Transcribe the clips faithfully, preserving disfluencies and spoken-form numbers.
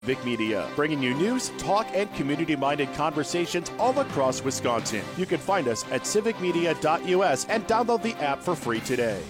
Civic Media, bringing you news, talk, and community-minded conversations all across Wisconsin. You can find us at civic media dot U S and download the app for free today.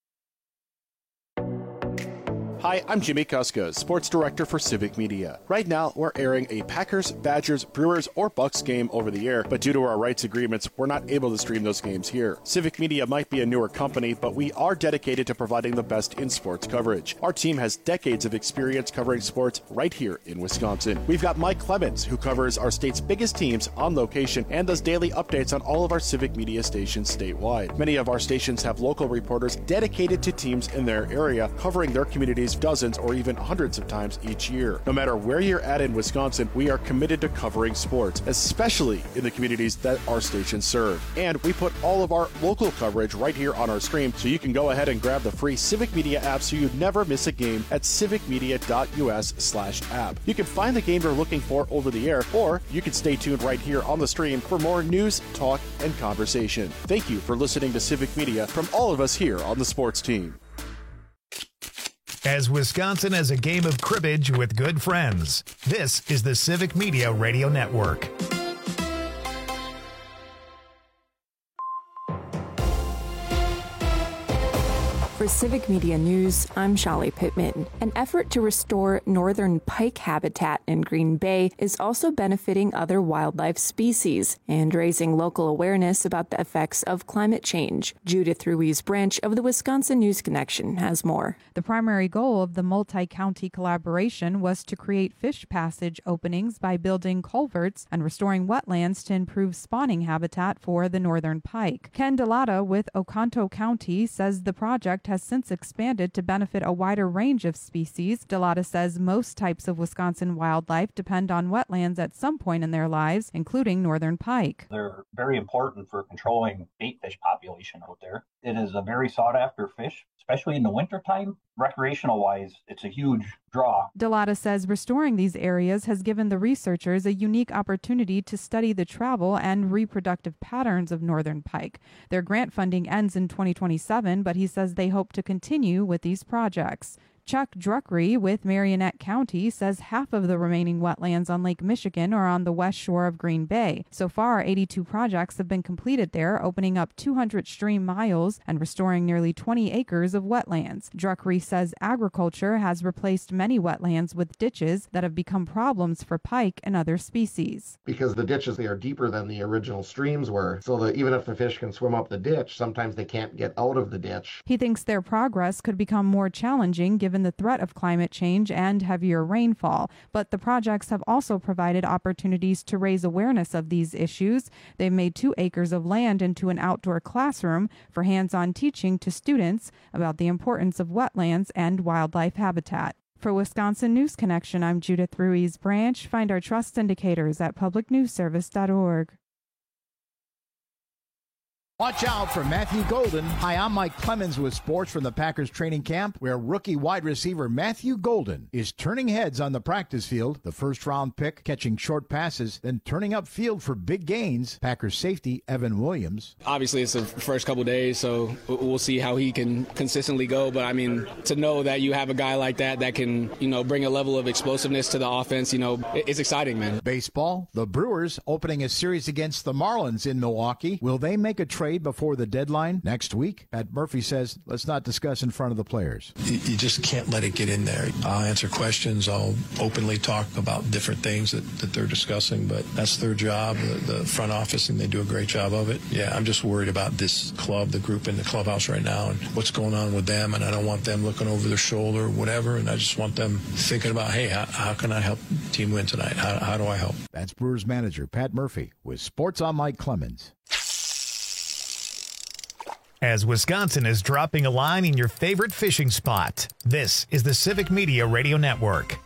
Hi, I'm Jimmy Kuska, Sports Director for Civic Media. Right now, we're airing a Packers, Badgers, Brewers, or Bucks game over the air, but due to our rights agreements, we're not able to stream those games here. Civic Media might be a newer company, but we are dedicated to providing the best in sports coverage. Our team has decades of experience covering sports right here in Wisconsin. We've got Mike Clemens, who covers our state's biggest teams on location and does daily updates on all of our Civic Media stations statewide. Many of our stations have local reporters dedicated to teams in their area, covering their communities dozens or even hundreds of times each year. No matter where you're at in Wisconsin, we are committed to covering sports, especially in the communities that our stations serve. And we put all of our local coverage right here on our stream, so you can go ahead and grab the free Civic Media app so you never miss a game at civic media dot U S slash app. You can find the game you're looking for over the air, or you can stay tuned right here on the stream for more news, talk, and conversation. Thank you for listening to Civic Media from all of us here on the sports team. As Wisconsin has a game of cribbage with good friends, this is the Civic Media Radio Network. For Civic Media News, I'm Shali Pittman. An effort to restore northern pike habitat in Green Bay is also benefiting other wildlife species and raising local awareness about the effects of climate change. Judith Ruiz Branch of the Wisconsin News Connection has more. The primary goal of the multi-county collaboration was to create fish passage openings by building culverts and restoring wetlands to improve spawning habitat for the northern pike. Ken Delata with Oconto County says the project has since expanded to benefit a wider range of species. Delata says most types of Wisconsin wildlife depend on wetlands at some point in their lives, including northern pike. They're very important for controlling bait fish population out there. It is a very sought after fish, especially in the wintertime. Recreational wise, it's a huge draw. Delata says restoring these areas has given the researchers a unique opportunity to study the travel and reproductive patterns of northern pike. Their grant funding ends in twenty twenty-seven, but he says they hope to continue with these projects. Chuck Druckery with Marionette County says half of the remaining wetlands on Lake Michigan are on the west shore of Green Bay. So far, eighty-two projects have been completed there, opening up two hundred stream miles and restoring nearly twenty acres of wetlands. Druckery says agriculture has replaced many wetlands with ditches that have become problems for pike and other species. Because the ditches, they are deeper than the original streams were, so that even if the fish can swim up the ditch, sometimes they can't get out of the ditch. He thinks their progress could become more challenging given the threat of climate change and heavier rainfall, but the projects have also provided opportunities to raise awareness of these issues. They've made two acres of land into an outdoor classroom for hands-on teaching to students about the importance of wetlands and wildlife habitat. For Wisconsin News Connection, I'm Judith Ruiz Branch. Find our trust indicators at public news service dot org. Watch out for Matthew Golden. Hi, I'm Mike Clemens with sports from the Packers training camp, where rookie wide receiver Matthew Golden is turning heads on the practice field, the first-round pick, catching short passes, then turning upfield for big gains. Packers safety Evan Williams. Obviously, it's the first couple days, so we'll see how he can consistently go. But, I mean, to know that you have a guy like that that can, you know, bring a level of explosiveness to the offense, you know, it's exciting, man. Baseball, the Brewers opening a series against the Marlins in Milwaukee. Will they make a trade before the deadline next week? Pat Murphy says, let's not discuss in front of the players. You, you just can't let it get in there. I'll answer questions. I'll openly talk about different things that, that they're discussing, but that's their job, the, the front office, and they do a great job of it. Yeah, I'm just worried about this club, the group in the clubhouse right now, and what's going on with them, and I don't want them looking over their shoulder or whatever, and I just want them thinking about, hey, how, how can I help the team win tonight? How, how do I help? That's Brewers manager Pat Murphy with Sports on Mike Clemens. As Wisconsin is dropping a line in your favorite fishing spot, this is the Civic Media Radio Network.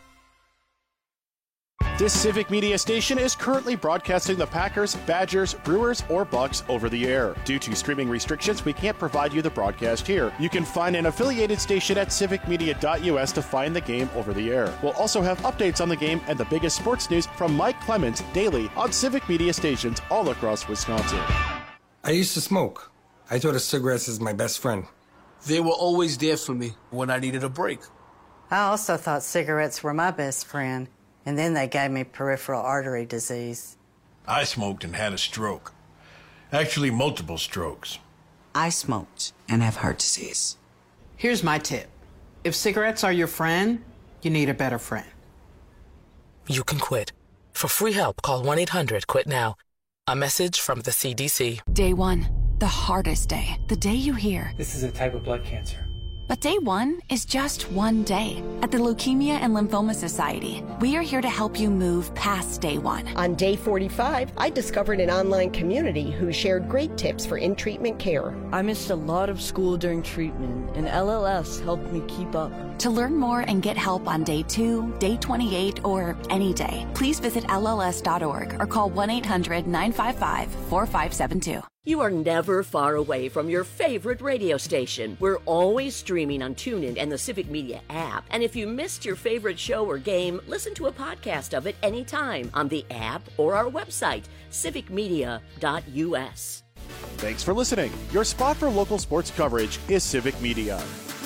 This Civic Media station is currently broadcasting the Packers, Badgers, Brewers, or Bucks over the air. Due to streaming restrictions, we can't provide you the broadcast here. You can find an affiliated station at civic media dot U S to find the game over the air. We'll also have updates on the game and the biggest sports news from Mike Clemens daily on Civic Media stations all across Wisconsin. I used to smoke. I thought of cigarettes as my best friend. They were always there for me when I needed a break. I also thought cigarettes were my best friend. And then they gave me peripheral artery disease. I smoked and had a stroke. Actually, multiple strokes. I smoked and have heart disease. Here's my tip. If cigarettes are your friend, you need a better friend. You can quit. For free help, call one eight hundred quit now. A message from the C D C. Day one, the hardest day. The day you hear, this is a type of blood cancer. But day one is just one day. At the Leukemia and Lymphoma Society, we are here to help you move past day one. On day forty-five, I discovered an online community who shared great tips for in-treatment care. I missed a lot of school during treatment, and L L S helped me keep up. To learn more and get help on day two, day twenty-eight, or any day, please visit L L S dot org or call one eight hundred nine five five four five seven two. You are never far away from your favorite radio station. We're always streaming on TuneIn and the Civic Media app. And if you missed your favorite show or game, listen to a podcast of it anytime on the app or our website, civic media dot U S. Thanks for listening. Your spot for local sports coverage is Civic Media.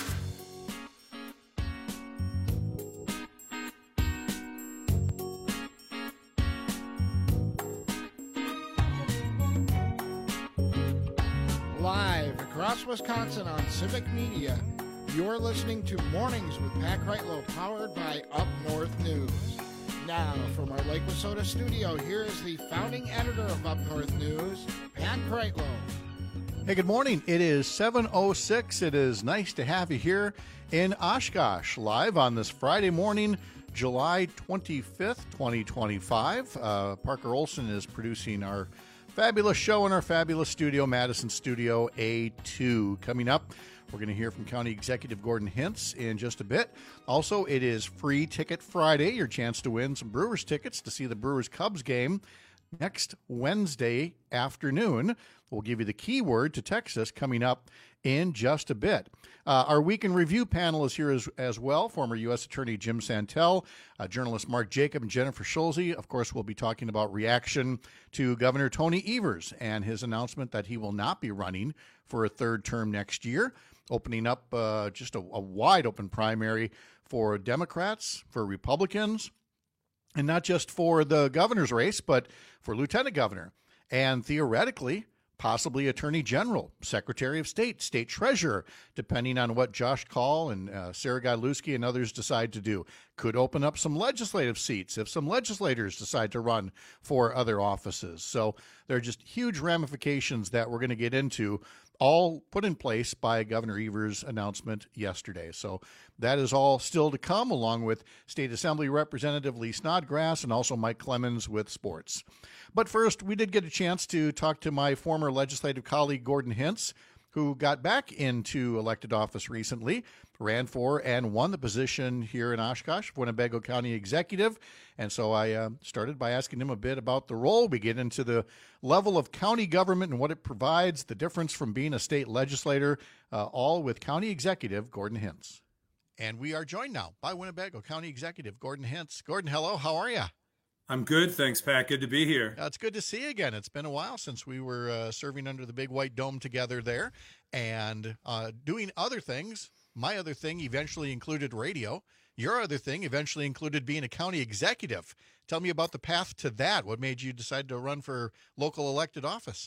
Live across Wisconsin on Civic Media, you're listening to Mornings with Pat Kreitlow, powered by Up North News. Now, from our Lake Wissota studio, here is the founding editor of Up North News, Pat Kreitlow. Hey, good morning. It is seven oh six. It is nice to have you here in Oshkosh, live on this Friday morning, July twenty-fifth, twenty twenty-five. Uh, Parker Olson is producing our fabulous show in our fabulous studio, Madison Studio A two. Coming up, we're going to hear from County Executive Gordon Hintz in just a bit. Also, it is Free Ticket Friday, your chance to win some Brewers tickets to see the Brewers-Cubs game next Wednesday afternoon. We'll give you the keyword to Texas coming up in just a bit. Uh, our Week in Review panel is here as, as well. Former U S Attorney Jim Santel, uh, journalist Mark Jacob, and Jennifer Schulze. Of course, we'll be talking about reaction to Governor Tony Evers and his announcement that he will not be running for a third term next year, opening up uh, just a, a wide open primary for Democrats, for Republicans, and not just for the governor's race, but for lieutenant governor. And theoretically, possibly Attorney General, Secretary of State, State Treasurer, depending on what Josh Kaul and uh, Sarah Godlewski and others decide to do. Could open up some legislative seats if some legislators decide to run for other offices. So there are just huge ramifications that we're going to get into, all put in place by Governor Evers' announcement yesterday. So that is all still to come, along with State Assembly Representative Lee Snodgrass and also Mike Clemens with sports. But first, we did get a chance to talk to my former legislative colleague, Gordon Hintz, who got back into elected office recently, ran for and won the position here in Oshkosh, Winnebago County Executive. And so I uh, started by asking him a bit about the role. We get into the level of county government and what it provides, the difference from being a state legislator, uh, all with County Executive Gordon Hintz. And we are joined now by Winnebago County Executive Gordon Hintz. Gordon, hello. How are you? I'm good. Thanks, Pat. Good to be here. Uh, it's good to see you again. It's been a while since we were uh, serving under the big white dome together there and uh, doing other things. My other thing eventually included radio. Your other thing eventually included being a county executive. Tell me about the path to that. What made you decide to run for local elected office?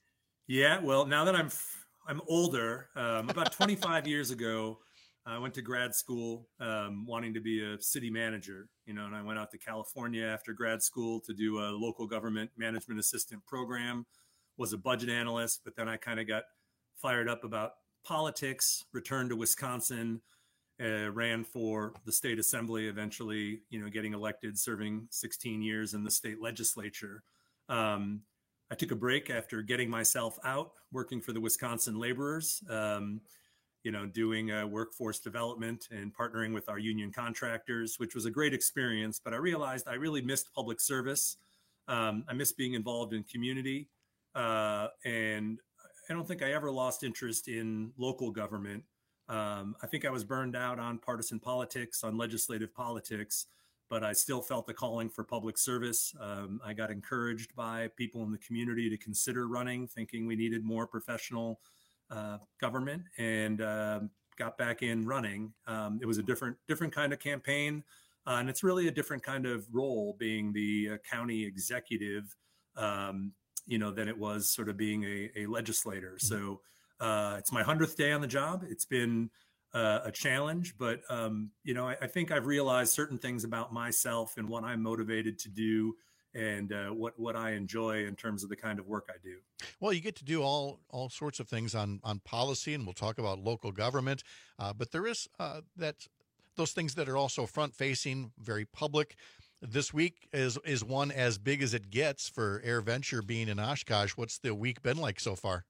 Yeah, well, now that I'm f- I'm older, um, about twenty-five years ago, I went to grad school um, wanting to be a city manager, you know, and I went out to California after grad school to do a local government management assistant program, was a budget analyst, but then I kind of got fired up about politics, returned to Wisconsin, uh, ran for the state assembly, eventually, you know, getting elected, serving sixteen years in the state legislature. Um, I took a break after getting myself out, working for the Wisconsin laborers, um, you know, doing uh, workforce development and partnering with our union contractors, which was a great experience. But I realized I really missed public service. Um, I missed being involved in community. Uh, and I don't think I ever lost interest in local government. Um, I think I was burned out on partisan politics, on legislative politics, but I still felt the calling for public service. Um, I got encouraged by people in the community to consider running, thinking we needed more professional uh, government, and uh, got back in running. Um, it was a different, different kind of campaign. Uh, and it's really a different kind of role being the uh, county executive, um, you know, than it was sort of being a, a legislator. Mm-hmm. So uh, it's my hundredth day on the job. It's been uh, a challenge, but, um, you know, I, I think I've realized certain things about myself and what I'm motivated to do and uh, what, what I enjoy in terms of the kind of work I do. Well, you get to do all all sorts of things on, on policy, and we'll talk about local government, uh, but there is uh, that those things that are also front-facing, very public. This week is is one as big as it gets for AirVenture being in Oshkosh. What's the week been like so far?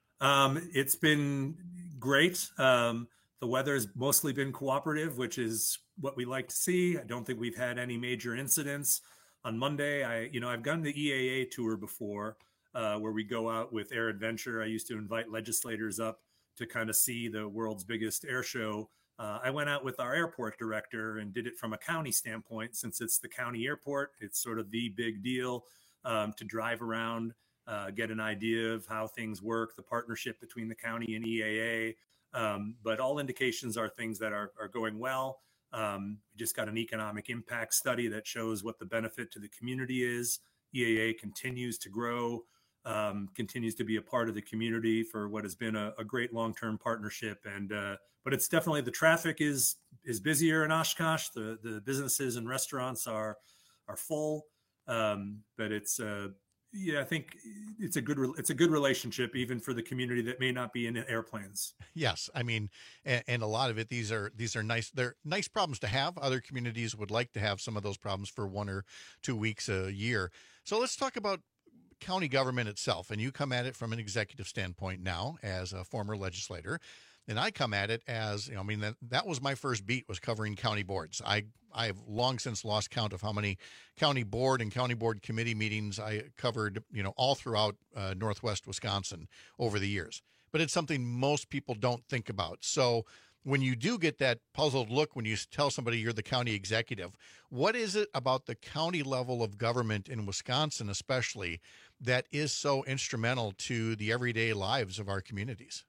Um, it's been great. Um, the weather has mostly been cooperative, which is what we like to see. I don't think we've had any major incidents. On Monday, I, you know, I've done the E A A tour before, uh, where we go out with AirVenture. I used to invite legislators up to kind of see the world's biggest air show. Uh, I went out with our airport director and did it from a county standpoint. Since it's the county airport, it's sort of the big deal um, to drive around, uh, get an idea of how things work, the partnership between the county and E A A. Um, but all indications are things that are, are going well. Um, we just got an economic impact study that shows what the benefit to the community is. E A A continues to grow, um, continues to be a part of the community for what has been a, a great long-term partnership. And uh, but it's definitely, the traffic is is busier in Oshkosh. The the businesses and restaurants are are full, um, but it's uh, yeah, I think it's a good it's a good relationship even for the community that may not be in airplanes. Yes, I mean, and, and a lot of it, these are these are nice. They're nice problems to have. Other communities would like to have some of those problems for one or two weeks a year. So let's talk about county government itself. And you come at it from an executive standpoint now as a former legislator. And I come at it as, you know, I mean, that, that was my first beat, was covering county boards. I I have long since lost count of how many county board and county board committee meetings I covered, you know, all throughout uh, Northwest Wisconsin over the years. But it's something most people don't think about. So when you do get that puzzled look when you tell somebody you're the county executive, what is it about the county level of government in Wisconsin especially that is so instrumental to the everyday lives of our communities?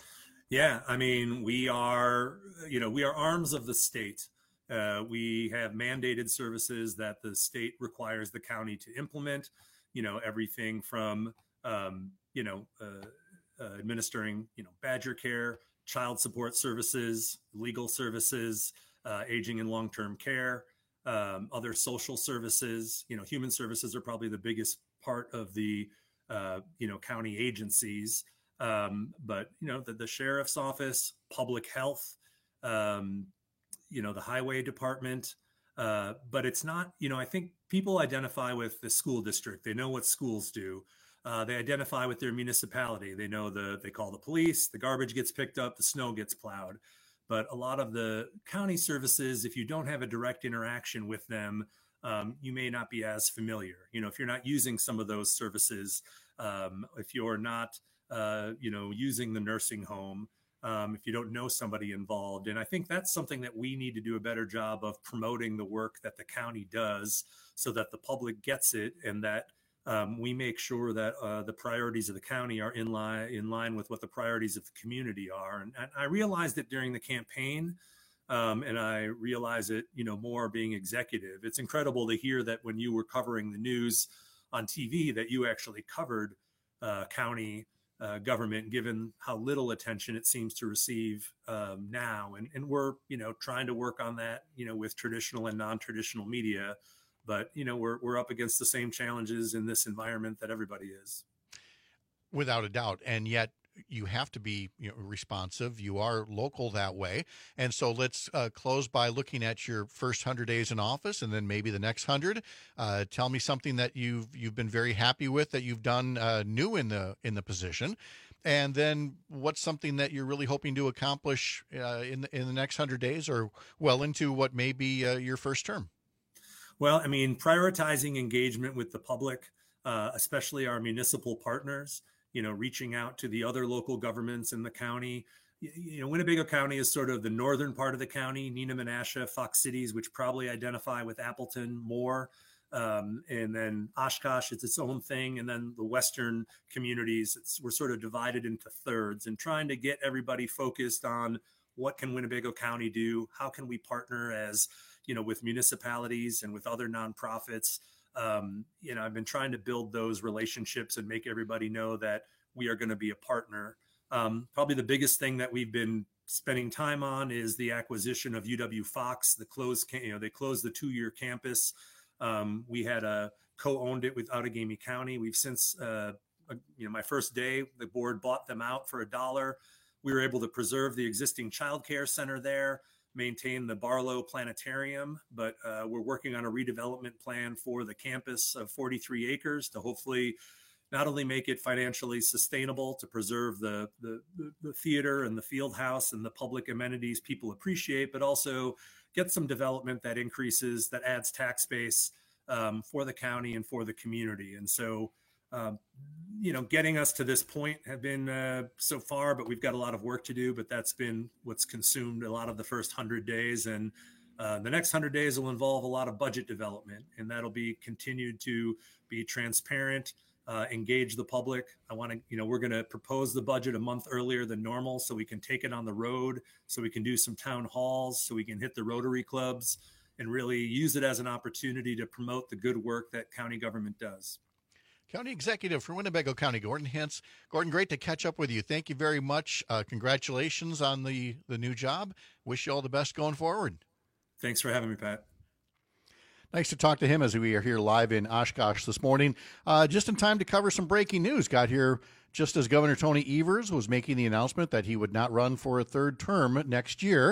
Yeah, I mean, we are, you know, we are arms of the state. Uh, we have mandated services that the state requires the county to implement, you know, everything from, um, you know, uh, uh, administering, you know, Badger care, child support services, legal services, uh, aging and long-term care, um, other social services. You know, human services are probably the biggest part of the, uh, you know, county agencies. Um, but, you know, the, the sheriff's office, public health, um, you know, the highway department. Uh, but it's not, you know, I think people identify with the school district. They know what schools do. Uh, they identify with their municipality. They know the, they call the police, the garbage gets picked up, the snow gets plowed. But a lot of the county services, if you don't have a direct interaction with them, um, you may not be as familiar. You know, if you're not using some of those services, um, if you're not, uh, you know, using the nursing home, um, if you don't know somebody involved. And I think that's something that we need to do a better job of promoting the work that the county does so that the public gets it and that um, we make sure that uh, the priorities of the county are in line, in line with what the priorities of the community are. And, and I realized it during the campaign. Um, and I realize it, you know, more being executive. It's incredible to hear that when you were covering the news on T V that you actually covered uh, county uh, government, given how little attention it seems to receive um, now. And, and we're, you know, trying to work on that, you know, with traditional and non-traditional media. But, you know, we're we're up against the same challenges in this environment that everybody is. Without a doubt. And yet, you have to be, you know, responsive. You are local that way. And so let's uh, close by looking at your first hundred days in office and then maybe the next hundred. Uh, tell me something that you've you've been very happy with that you've done uh, new in the in the position. And then what's something that you're really hoping to accomplish uh, in, the, in the next hundred days or well into what may be uh, your first term? Well, I mean, prioritizing engagement with the public, uh, especially our municipal partners, you know, reaching out to the other local governments in the county. You know, Winnebago County is sort of the northern part of the county, Neenah, Menasha, Fox Cities, which probably identify with Appleton more. Um, and then Oshkosh is its own thing. And then the western communities, it's, we're sort of divided into thirds and trying to get everybody focused on what can Winnebago County do? How can we partner as, you know, with municipalities and with other nonprofits. Um, you know, I've been trying to build those relationships and make everybody know that we are going to be a partner. Um, probably the biggest thing that we've been spending time on is the acquisition of U W Fox. The closed, you know, they closed the two-year campus. Um, we had a co-owned it with Outagamie County. We've since, uh, you know, my first day, the board bought them out for a dollar. We were able to preserve the existing child care center there, maintain the Barlow Planetarium, but uh, we're working on a redevelopment plan for the campus of forty-three acres to hopefully not only make it financially sustainable to preserve the, the, the theater and the field house and the public amenities people appreciate, but also get some development that increases, that adds tax base um, for the county and for the community. And so, um, you know, getting us to this point have been uh, so far, but we've got a lot of work to do, but that's been what's consumed a lot of the first hundred days. And uh, the next hundred days will involve a lot of budget development, and that'll be continued to be transparent, Uh, engage the public. I want to, you know, we're going to propose the budget a month earlier than normal so we can take it on the road, so we can do some town halls, so we can hit the Rotary clubs and really use it as an opportunity to promote the good work that county government does. County Executive for Winnebago County, Gordon Hintz. Gordon, great to catch up with you. Thank you very much. Uh, congratulations on the, the new job. Wish you all the best going forward. Thanks for having me, Pat. Nice to talk to him as we are here live in Oshkosh this morning. Uh, just in time to cover some breaking news. Got here just as Governor Tony Evers was making the announcement that he would not run for a third term next year.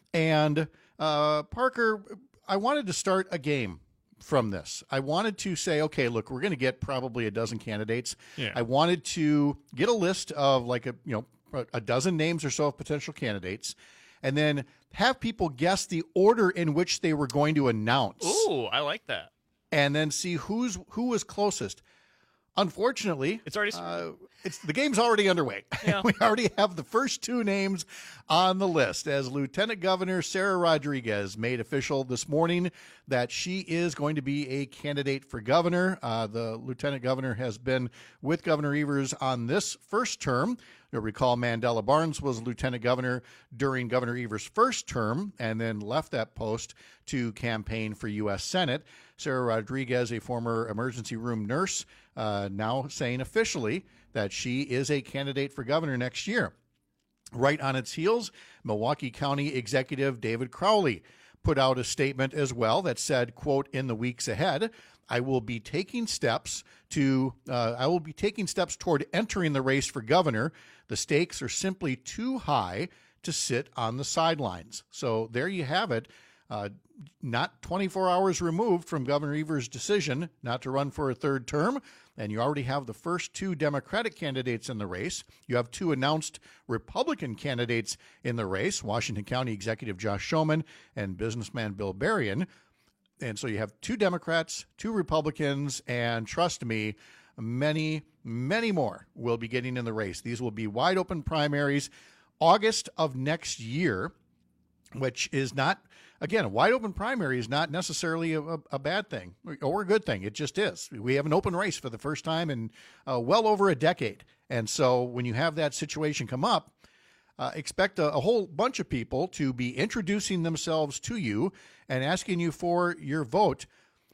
And uh, Parker, I wanted to start a game from this. I wanted to say, okay, look, we're going to get probably a dozen candidates. Yeah. I wanted to get a list of like a, you know, a dozen names or so of potential candidates, and then have people guess the order in which they were going to announce. Ooh, I like that. And then see who's who was closest. Unfortunately, it's already uh, it's the game's already underway. Yeah. We already have the first two names on the list, as Lieutenant Governor Sarah Rodriguez made official this morning that she is going to be a candidate for governor. Uh, the Lieutenant Governor has been with Governor Evers on this first term. You'll recall Mandela Barnes was Lieutenant Governor during Governor Evers' first term and then left that post to campaign for U S Senate. Sarah Rodriguez, a former emergency room nurse, uh, now saying officially that she is a candidate for governor next year. Right on its heels, Milwaukee County Executive David Crowley put out a statement as well that said, quote, in the weeks ahead, I will be taking steps to, uh, I will be taking steps toward entering the race for governor. The stakes are simply too high to sit on the sidelines. So there you have it. Uh, not twenty-four hours removed from Governor Evers' decision not to run for a third term, and you already have the first two Democratic candidates in the race. You have two announced Republican candidates in the race, Washington County Executive Josh Schoeman and businessman Bill Berrien. And so you have two Democrats, two Republicans, and trust me, many, many more will be getting in the race. These will be wide open primaries August of next year, which is not, again, a wide open primary is not necessarily a, a bad thing or a good thing. It just is. We have an open race for the first time in uh, well over a decade. And so when you have that situation come up, uh, expect a, a whole bunch of people to be introducing themselves to you and asking you for your vote.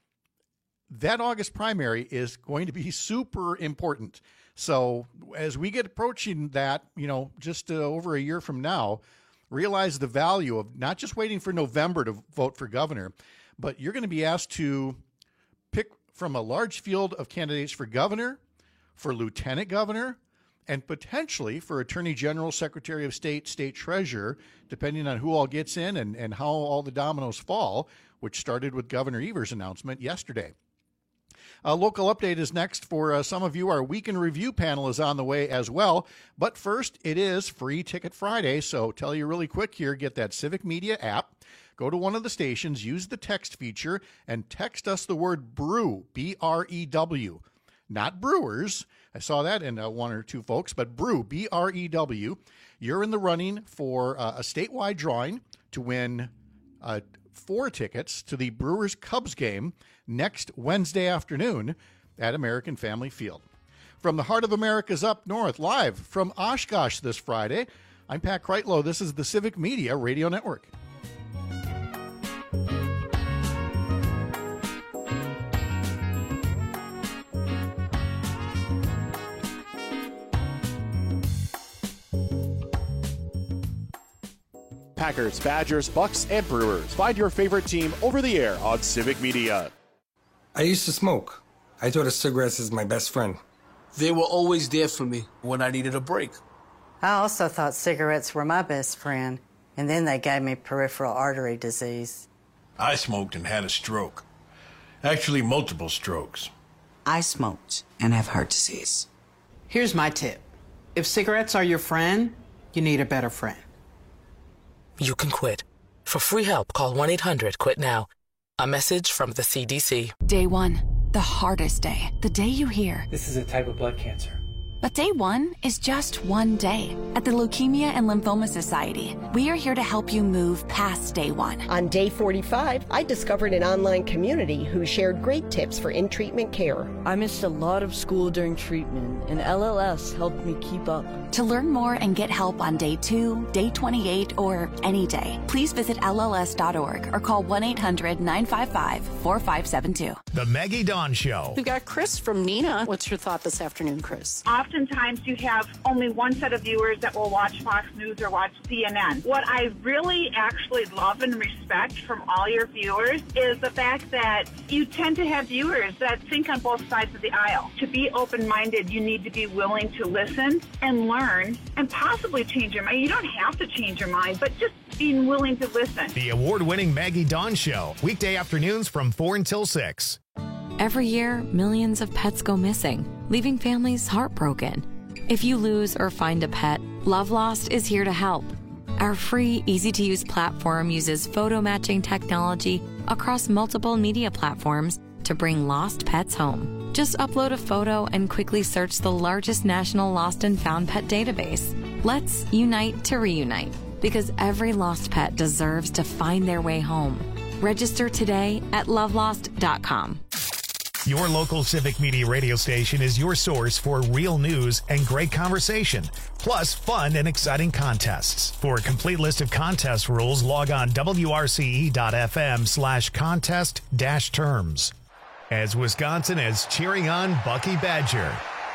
That August primary is going to be super important. So as we get approaching that, you know, just uh, over a year from now, realize the value of not just waiting for November to vote for governor, but you're going to be asked to pick from a large field of candidates for governor, for lieutenant governor, and potentially for attorney general, secretary of state, state treasurer, depending on who all gets in and, and how all the dominoes fall, which started with Governor Evers' announcement yesterday. A local update is next for uh, some of you. Our Week in Review panel is on the way as well. But first, it is Free Ticket Friday. So tell you really quick here, get that Civic Media app, go to one of the stations, use the text feature, and text us the word brew, B R E W. Not brewers. I saw that in uh, one or two folks, but brew, B R E W. You're in the running for uh, a statewide drawing to win uh, four tickets to the Brewers Cubs game next Wednesday afternoon at American Family Field. From the heart of America's up north, live from Oshkosh this Friday, I'm Pat Kreitlow. This is the Civic Media Radio Network. Packers, Badgers, Bucks, and Brewers. Find your favorite team over the air on Civic Media. I used to smoke. I thought of cigarettes as my best friend. They were always there for me when I needed a break. I also thought cigarettes were my best friend, and then they gave me peripheral artery disease. I smoked and had a stroke. Actually, multiple strokes. I smoked and have heart disease. Here's my tip. If cigarettes are your friend, you need a better friend. You can quit. For free help, call one eight hundred quit now. A message from the C D C. Day one, the hardest day. The day you hear, this is a type of blood cancer. But day one is just one day. At the Leukemia and Lymphoma Society, we are here to help you move past day one. On day forty-five, I discovered an online community who shared great tips for in-treatment care. I missed a lot of school during treatment, and L L S helped me keep up. To learn more and get help on day two, day twenty-eight, or any day, please visit L L S dot org or call one eight hundred nine five five four five seven two. The Maggie Dawn Show. We've got Chris from Neenah. What's your thought this afternoon, Chris? Oftentimes you have only one set of viewers that will watch Fox News or watch C N N. What I really actually love and respect from all your viewers is the fact that you tend to have viewers that think on both sides of the aisle. To be open-minded, you need to be willing to listen and learn and possibly change your mind. You don't have to change your mind, but just being willing to listen. The award-winning Maggie Dawn Show, weekday afternoons from four until six. Every year, millions of pets go missing, leaving families heartbroken. If you lose or find a pet, Love Lost is here to help. Our free, easy-to-use platform uses photo matching technology across multiple media platforms to bring lost pets home. Just upload a photo and quickly search the largest national lost and found pet database. Let's unite to reunite, because every lost pet deserves to find their way home. Register today at love lost dot com. Your local Civic Media radio station is your source for real news and great conversation, plus fun and exciting contests. For a complete list of contest rules, log on W R C E dot F M slash contest dash terms. As Wisconsin is cheering on Bucky Badger.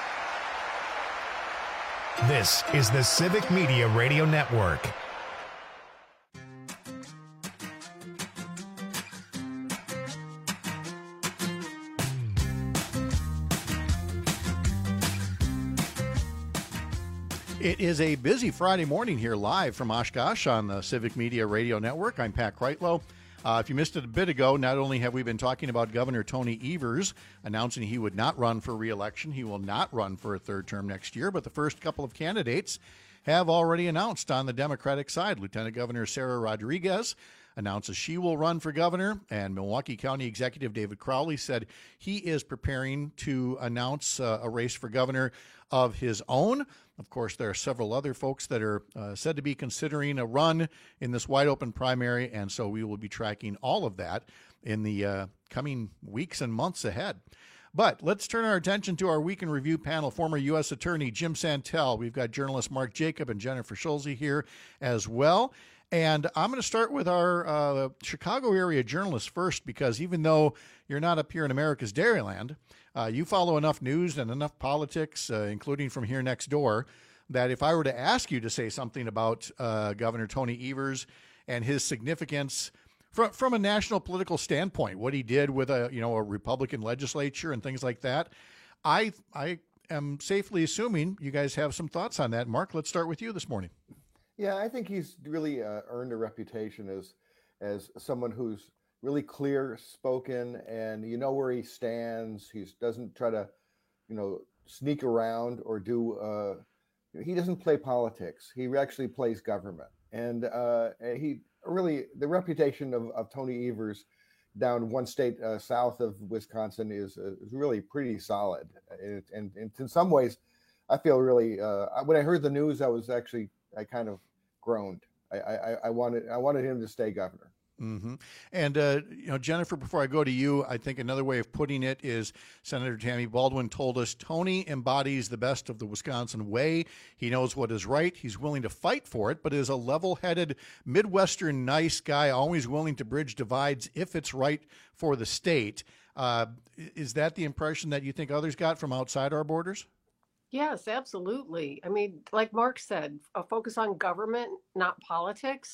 This is the Civic Media Radio Network. It is a busy Friday morning here live from Oshkosh on the Civic Media Radio Network. I'm Pat Kreitlow. Uh, if you missed it a bit ago, not only have we been talking about Governor Tony Evers announcing he would not run for re-election, he will not run for a third term next year, but the first couple of candidates have already announced on the Democratic side. Lieutenant Governor Sarah Rodriguez announces she will run for governor, and Milwaukee County Executive David Crowley said he is preparing to announce uh, a race for governor of his own. Of course, there are several other folks that are uh, said to be considering a run in this wide-open primary, and so we will be tracking all of that in the uh, coming weeks and months ahead. But let's turn our attention to our Week in Review panel. Former U S Attorney Jim Santel. We've got journalist Mark Jacob and Jennifer Schulze here as well. And I'm going to start with our uh, Chicago area journalist first, because even though you're not up here in America's Dairyland, uh, you follow enough news and enough politics, uh, including from here next door, that if I were to ask you to say something about uh, Governor Tony Evers and his significance from from a national political standpoint, what he did with a you know a Republican legislature and things like that, I I am safely assuming you guys have some thoughts on that. Mark, let's start with you this morning. Yeah, I think he's really uh, earned a reputation as as someone who's really clear spoken, and you know where he stands. He doesn't try to, you know, sneak around or do. Uh, he doesn't play politics. He actually plays government, and uh, he really the reputation of, of Tony Evers down one state uh, south of Wisconsin is, uh, is really pretty solid. It, and, and in some ways, I feel really. Uh, when I heard the news, I was actually. I kind of groaned. I, I, I wanted I wanted him to stay governor. Mm-hmm. And, uh, you know, Jennifer, before I go to you, I think another way of putting it is Senator Tammy Baldwin told us Tony embodies the best of the Wisconsin way. He knows what is right. He's willing to fight for it, but is a level-headed, Midwestern nice guy, always willing to bridge divides if it's right for the state. Uh, is that the impression that you think others got from outside our borders? Yes, absolutely. I mean, like Mark said, a focus on government, not politics.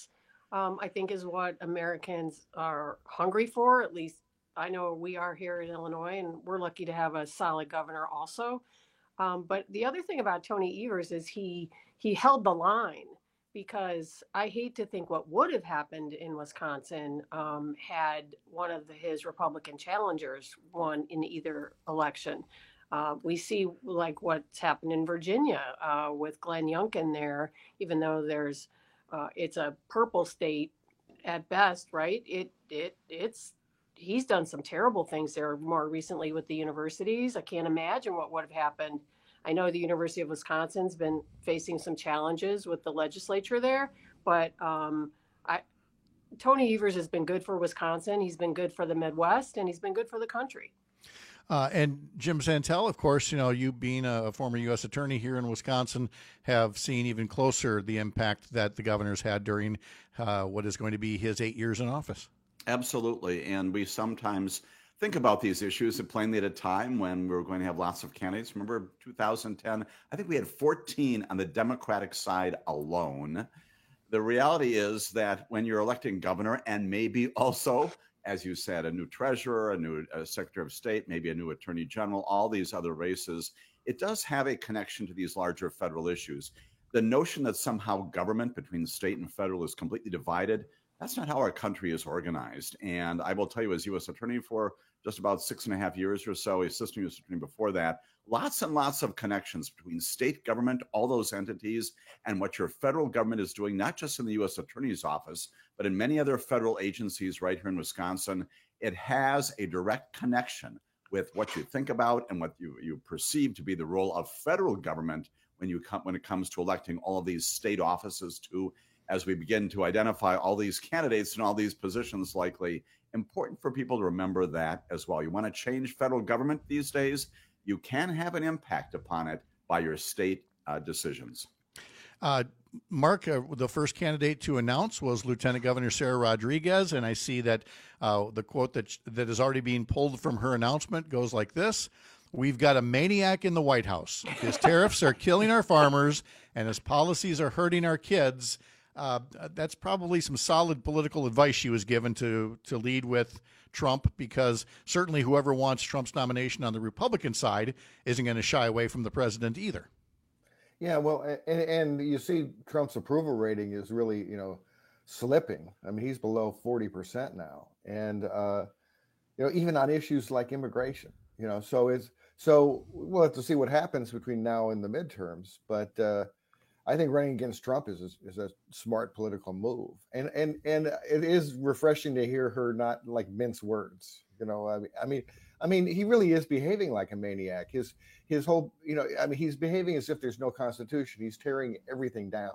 um, I think is what Americans are hungry for. At least I know we are here in Illinois, and we're lucky to have a solid governor also. Um, but the other thing about Tony Evers is he he held the line, because I hate to think what would have happened in Wisconsin um, had one of the, his Republican challengers won in either election. Uh, we see like what's happened in Virginia uh, with Glenn Youngkin there, even though there's uh, it's a purple state at best, right? It it it's he's done some terrible things there more recently with the universities. I can't imagine what would have happened. I know the University of Wisconsin's been facing some challenges with the legislature there, but um, I, Tony Evers has been good for Wisconsin. He's been good for the Midwest, and he's been good for the country. Uh, and Jim Santel, of course, you know, you being a former U S attorney here in Wisconsin, have seen even closer the impact that the governor's had during uh, what is going to be his eight years in office. Absolutely. And we sometimes think about these issues plainly at a time when we were going to have lots of candidates. Remember two thousand ten? I think we had fourteen on the Democratic side alone. The reality is that when you're electing governor, and maybe also, as you said, a new treasurer, a new uh, secretary of state, maybe a new attorney general, all these other races, it does have a connection to these larger federal issues. The notion that somehow government between state and federal is completely divided, that's not how our country is organized. And I will tell you, as U S attorney for just about six and a half years or so, assistant U S attorney before that, lots and lots of connections between state government, all those entities, and what your federal government is doing, not just in the U S attorney's office, but in many other federal agencies right here in Wisconsin. It has a direct connection with what you think about and what you, you perceive to be the role of federal government when you come when it comes to electing all of these state offices too. As we begin to identify all these candidates and all these positions likely, important for people to remember that as well. You want to change federal government these days, you can have an impact upon it by your state uh, decisions. Uh, Mark, uh, the first candidate to announce was Lieutenant Governor Sarah Rodriguez, and I see that uh, the quote that that is already being pulled from her announcement goes like this: "We've got a maniac in the White House. His tariffs are killing our farmers, and his policies are hurting our kids." Uh, that's probably some solid political advice she was given to to lead with Trump, because certainly whoever wants Trump's nomination on the Republican side isn't going to shy away from the president either. Yeah, well, and, and you see Trump's approval rating is really, you know, slipping. I mean, he's below forty percent now. And, uh, you know, even on issues like immigration, you know, so it's, so we'll have to see what happens between now and the midterms. But, uh, I think running against Trump is a, is a smart political move, and and and it is refreshing to hear her not like mince words. You know, I mean, I mean, I mean, he really is behaving like a maniac. His his whole, you know, I mean, he's behaving as if there's no Constitution. He's tearing everything down.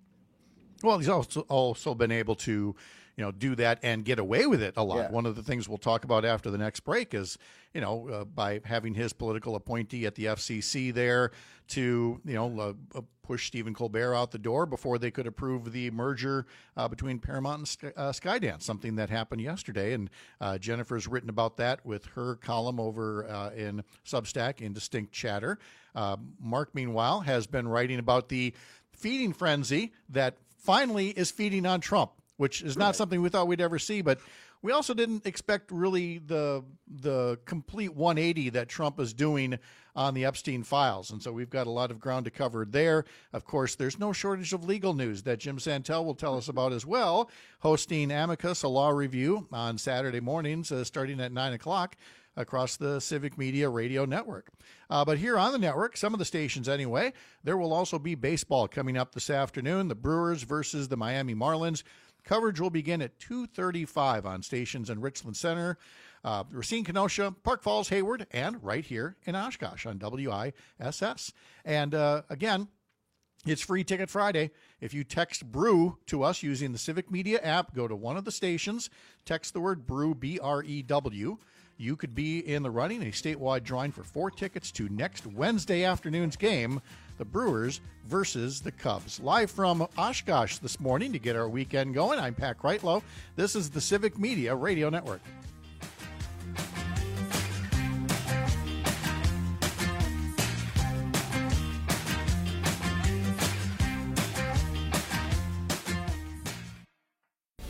Well, he's also also been able to, you know, do that and get away with it a lot. Yeah. One of the things we'll talk about after the next break is, you know, uh, by having his political appointee at the F C C there to, you know, uh, push Stephen Colbert out the door before they could approve the merger uh, between Paramount and Sky, uh, Skydance, something that happened yesterday. And uh, Jennifer's written about that with her column over uh, in Substack, Indistinct Chatter. Uh, Mark, meanwhile, has been writing about the feeding frenzy that finally is feeding on Trump, which is not right. something we thought we'd ever see, but we also didn't expect really the the complete one eighty that Trump is doing on the Epstein files. And so we've got a lot of ground to cover there. Of course, there's no shortage of legal news that Jim Santel will tell us about as well, hosting Amicus, a law review on Saturday mornings uh, starting at nine o'clock across the Civic Media Radio Network. Uh, but here on the network, some of the stations anyway, there will also be baseball coming up this afternoon, the Brewers versus the Miami Marlins. Coverage will begin at two thirty-five on stations in Richland Center, uh, Racine, Kenosha, Park Falls, Hayward, and right here in Oshkosh on W I S S. And uh, again, it's Free Ticket Friday. If you text BREW to us using the Civic Media app, go to one of the stations, text the word BREW, B R E W. You could be in the running, a statewide drawing for four tickets to next Wednesday afternoon's game, the Brewers versus the Cubs. Live from Oshkosh this morning to get our weekend going, I'm Pat Kreitlow. This is the Civic Media Radio Network.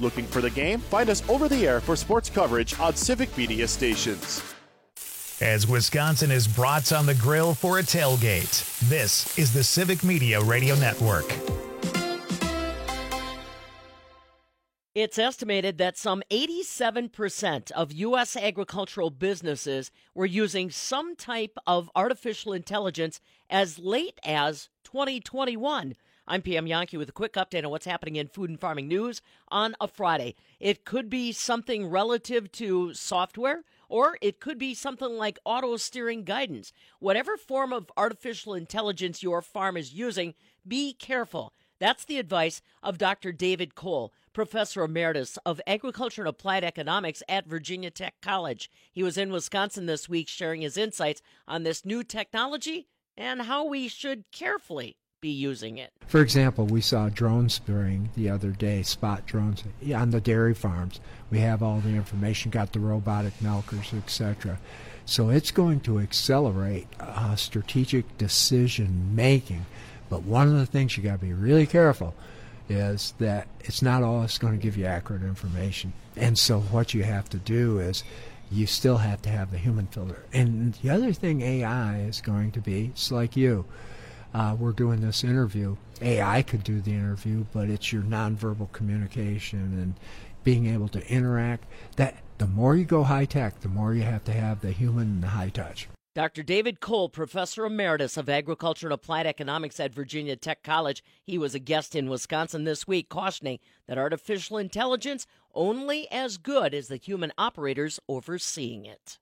Looking for the game? Find us over the air for sports coverage on Civic Media stations. As Wisconsin is brats on the grill for a tailgate, this is the Civic Media Radio Network. It's estimated that some eighty-seven percent of U S agricultural businesses were using some type of artificial intelligence as late as twenty twenty-one. I'm Pam Yankee with a quick update on what's happening in food and farming news on a Friday. It could be something relative to software, or it could be something like auto steering guidance. Whatever form of artificial intelligence your farm is using, be careful. That's the advice of Doctor David Cole, Professor Emeritus of Agriculture and Applied Economics at Virginia Tech College. He was in Wisconsin this week sharing his insights on this new technology and how we should carefully be using it. For example, we saw drone spraying the other day, spot drones on the dairy farms. We have all the information, got the robotic milkers, et cetera. So it's going to accelerate uh, strategic decision making. But one of the things you got to be really careful is that it's not always going to give you accurate information. And so what you have to do is you still have to have the human filter. And the other thing A I is going to be, it's like you. Uh, we're doing this interview. A I could do the interview, but it's your nonverbal communication and being able to interact. That the more you go high tech, the more you have to have the human and the high touch. Doctor David Cole, Professor Emeritus of Agriculture and Applied Economics at Virginia Tech College. He was a guest in Wisconsin this week, cautioning that artificial intelligence only as good as the human operators overseeing it.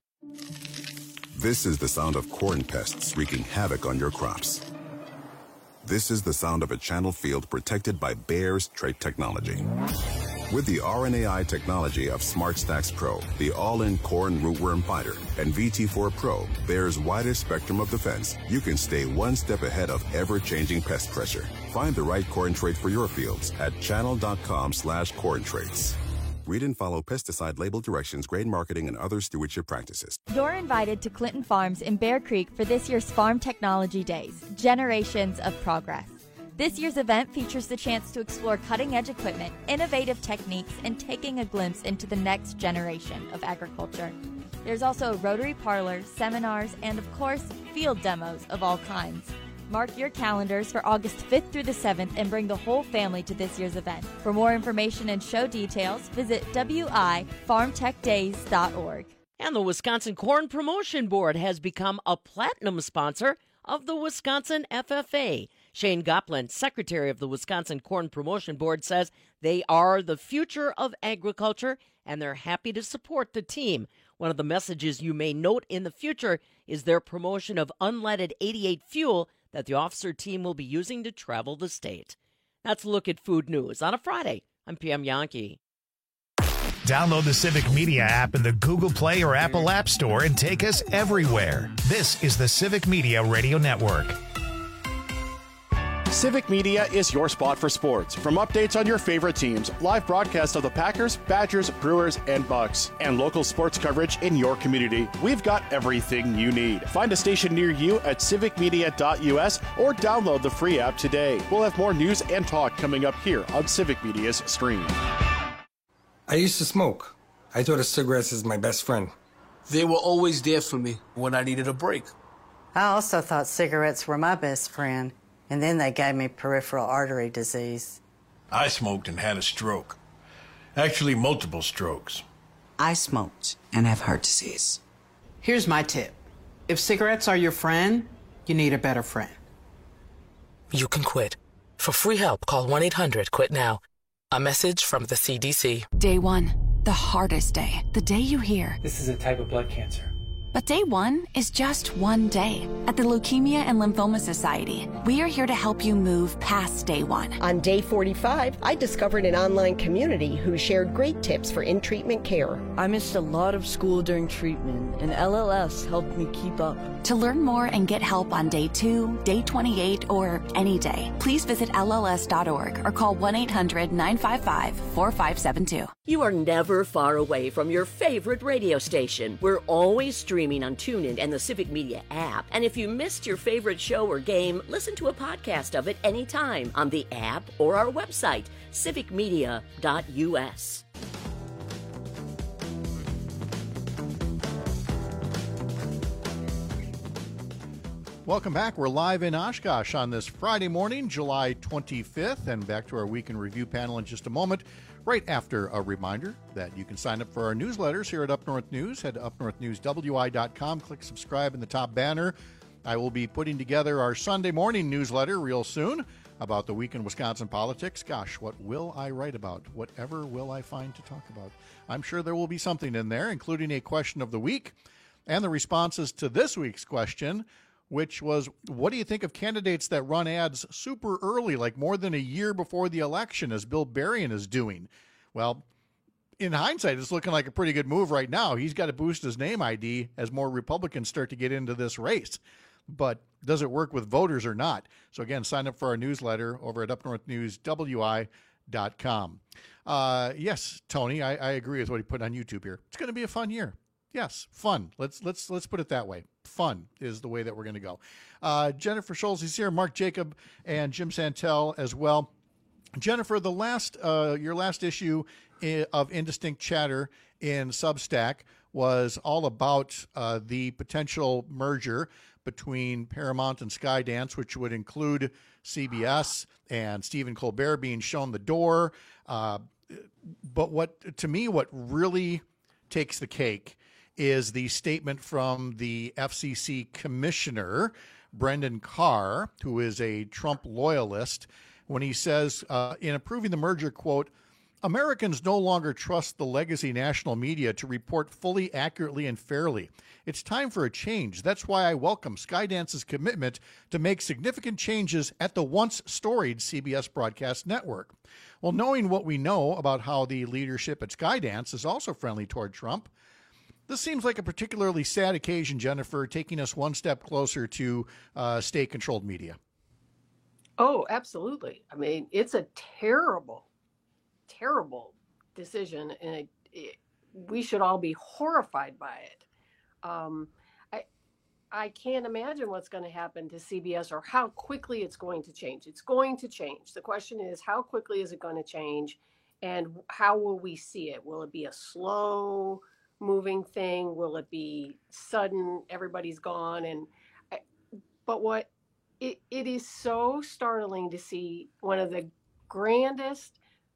This is the sound of corn pests wreaking havoc on your crops. This is the sound of a channel field protected by Bayer's trait technology. With the R N A I technology of SmartStax Pro, the all-in corn rootworm fighter, and V T four Pro, Bayer's widest spectrum of defense, you can stay one step ahead of ever-changing pest pressure. Find the right corn trait for your fields at channel.com slash corn traits. Read and follow pesticide label directions, grain marketing, and other stewardship practices. You're invited to Clinton Farms in Bear Creek for this year's Farm Technology Days, Generations of Progress. This year's event features the chance to explore cutting-edge equipment, innovative techniques, and taking a glimpse into the next generation of agriculture. There's also a Rotary Parlor, seminars, and of course, field demos of all kinds. Mark your calendars for August fifth through the seventh and bring the whole family to this year's event. For more information and show details, visit w i farm tech days dot org. And the Wisconsin Corn Promotion Board has become a platinum sponsor of the Wisconsin F F A. Shane Goplin, secretary of the Wisconsin Corn Promotion Board, says they are the future of agriculture and they're happy to support the team. One of the messages you may note in the future is their promotion of unleaded eighty-eight fuel that the officer team will be using to travel the state. That's a look at food news on a Friday. I'm Pam Yankee. Download the Civic Media app in the Google Play or Apple App Store and take us everywhere. This is the Civic Media Radio Network. Civic Media is your spot for sports. From updates on your favorite teams, live broadcast of the Packers, Badgers, Brewers, and Bucks, and local sports coverage in your community, we've got everything you need. Find a station near you at civic media dot u s or download the free app today. We'll have more news and talk coming up here on Civic Media's stream. I used to smoke. I thought of cigarettes as my best friend. They were always there for me when I needed a break. I also thought cigarettes were my best friend. And then they gave me peripheral artery disease. I smoked and had a stroke. Actually, multiple strokes. I smoked and have heart disease. Here's my tip. If cigarettes are your friend, you need a better friend. You can quit. For free help, call one eight hundred quit now. A message from the C D C. Day one, the hardest day. The day you hear, this is a type of blood cancer. But day one is just one day. At the Leukemia and Lymphoma Society, we are here to help you move past day one. On day forty-five, I discovered an online community who shared great tips for in-treatment care. I missed a lot of school during treatment, and L L S helped me keep up. To learn more and get help on day two, day twenty-eight, or any day, please visit L L S dot org or call one eight hundred nine five five four five seven two. You are never far away from your favorite radio station. We're always streaming streaming on TuneIn and the Civic Media app. And if you missed your favorite show or game, listen to a podcast of it anytime on the app or our website, civic media dot u s. Welcome back. We're live in Oshkosh on this Friday morning, July twenty-fifth, and back to our Week in Review panel in just a moment, right after a reminder that you can sign up for our newsletters here at Up North News. Head to up north news w i dot com, click subscribe in the top banner. I will be putting together our Sunday morning newsletter real soon about the week in Wisconsin politics. Gosh, what will I write about? Whatever will I find to talk about? I'm sure there will be something in there, including a question of the week and the responses to this week's question, which was, what do you think of candidates that run ads super early, like more than a year before the election, as Bill Berrien is doing? Well, in hindsight, it's looking like a pretty good move right now. He's got to boost his name I D as more Republicans start to get into this race. But does it work with voters or not? So again, sign up for our newsletter over at up north news w i dot com. Uh, yes, Tony, I, I agree with what he put on YouTube here. It's going to be a fun year. Yes, fun. Let's let's let's put it that way. Fun is the way that we're going to go. Uh, Jennifer Schultz is here, Mark Jacob, and Jim Santel as well. Jennifer, the last uh, your last issue of Indistinct Chatter in Substack was all about uh, the potential merger between Paramount and Skydance, which would include C B S and Stephen Colbert being shown the door. Uh, but what to me, what really takes the cake is the statement from the F C C commissioner, Brendan Carr, who is a Trump loyalist, when he says, uh, in approving the merger, quote, Americans no longer trust the legacy national media to report fully, accurately, and fairly. It's time for a change. That's why I welcome Skydance's commitment to make significant changes at the once storied C B S broadcast network. Well, knowing what we know about how the leadership at Skydance is also friendly toward Trump, this seems like a particularly sad occasion, Jennifer, taking us one step closer to uh, state-controlled media. Oh, absolutely. I mean, it's a terrible, terrible decision, and it, it, we should all be horrified by it. Um, I, I can't imagine what's going to happen to C B S or how quickly it's going to change. It's going to change. The question is, how quickly is it going to change, and how will we see it? Will it be a slow moving thing? Will it be sudden, everybody's gone? And I, but what it, it is so startling to see one of the grandest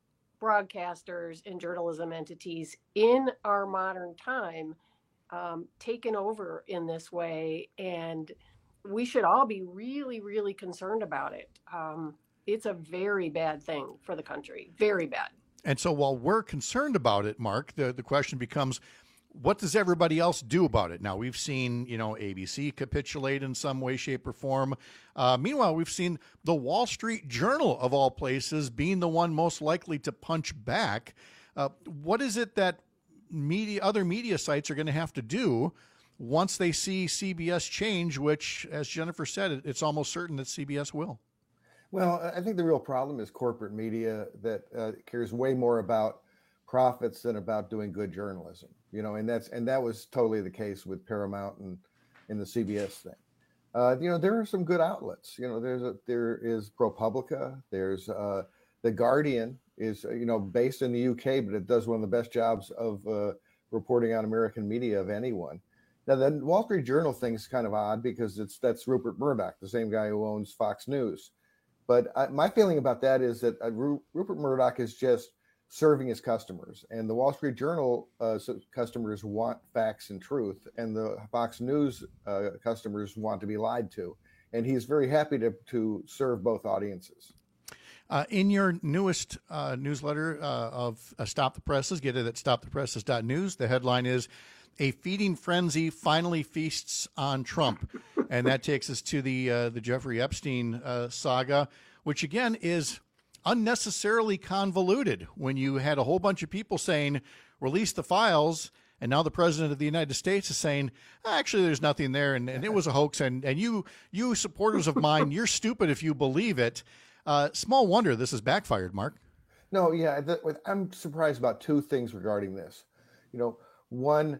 broadcasters and journalism entities in our modern time um, taken over in this way, and we should all be really, really concerned about it. Um, it's a very bad thing for the country, very bad. And so while we're concerned about it, Mark, the, the question becomes, what does everybody else do about it? Now, we've seen, you know, A B C capitulate in some way, shape, or form. Uh, meanwhile, we've seen the Wall Street Journal, of all places, being the one most likely to punch back. Uh, what is it that media, other media sites are going to have to do once they see C B S change, which, as Jennifer said, it's almost certain that C B S will? Well, I think the real problem is corporate media that uh, cares way more about profits than about doing good journalism, you know, and that's and that was totally the case with Paramount and in the C B S thing. Uh, you know, there are some good outlets. You know, there's a there is ProPublica. There's uh, The Guardian is you know based in the U K, but it does one of the best jobs of uh, reporting on American media of anyone. Now, the Wall Street Journal thing is kind of odd because it's that's Rupert Murdoch, the same guy who owns Fox News. But I, my feeling about that is that uh, Ru- Rupert Murdoch is just serving his customers, and the Wall Street Journal uh, customers want facts and truth, and the Fox News uh, customers want to be lied to, and he's very happy to to serve both audiences. Uh, in your newest uh, newsletter uh, of uh, Stop the Presses, get it at stop the presses dot news, the headline is, "A feeding frenzy finally feasts on Trump," and that takes us to the uh, the Jeffrey Epstein uh, saga, which again is unnecessarily convoluted when you had a whole bunch of people saying, release the files, and now the president of the United States is saying, actually, there's nothing there, and, and it was a hoax, and, and you you supporters of mine, you're stupid if you believe it. Uh, small wonder this has backfired, Mark. No, yeah, the, I'm surprised about two things regarding this. You know, one,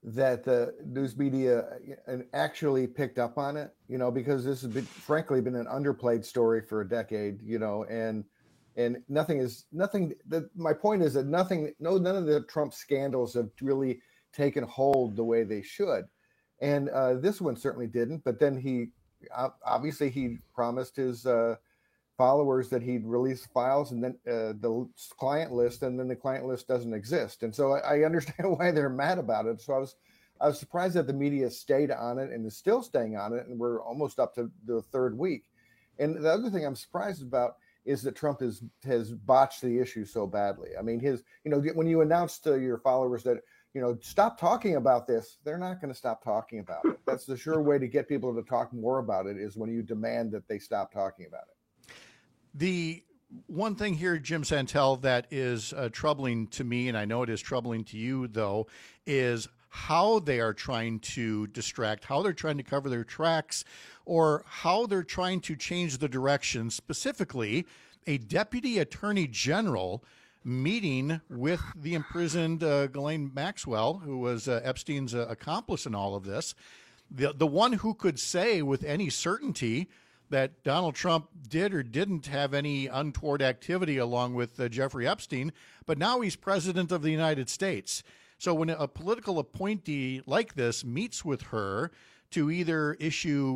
that the news media actually picked up on it, you know, because this has been, frankly, been an underplayed story for a decade, you know, and and nothing is nothing. The, my point is that nothing, no, none of the Trump scandals have really taken hold the way they should, and uh, this one certainly didn't. But then he, obviously, he promised his uh, followers that he'd release files and then uh, the client list, and then the client list doesn't exist. And so I, I understand why they're mad about it. So I was, I was surprised that the media stayed on it and is still staying on it. And we're almost up to the third week. And the other thing I'm surprised about is that Trump is, has botched the issue so badly. I mean, his, you know, when you announce to your followers that, you know, stop talking about this, they're not going to stop talking about it. That's the sure way to get people to talk more about it, is when you demand that they stop talking about it. The one thing here, Jim Santel, that is uh, troubling to me, and I know it is troubling to you, though, is how they are trying to distract, how they're trying to cover their tracks, or how they're trying to change the direction. Specifically, a deputy attorney general meeting with the imprisoned uh, Ghislaine Maxwell, who was uh, Epstein's uh, accomplice in all of this, the the one who could say with any certainty that Donald Trump did or didn't have any untoward activity along with uh, Jeffrey Epstein, but now he's president of the United States. So when a political appointee like this meets with her to either issue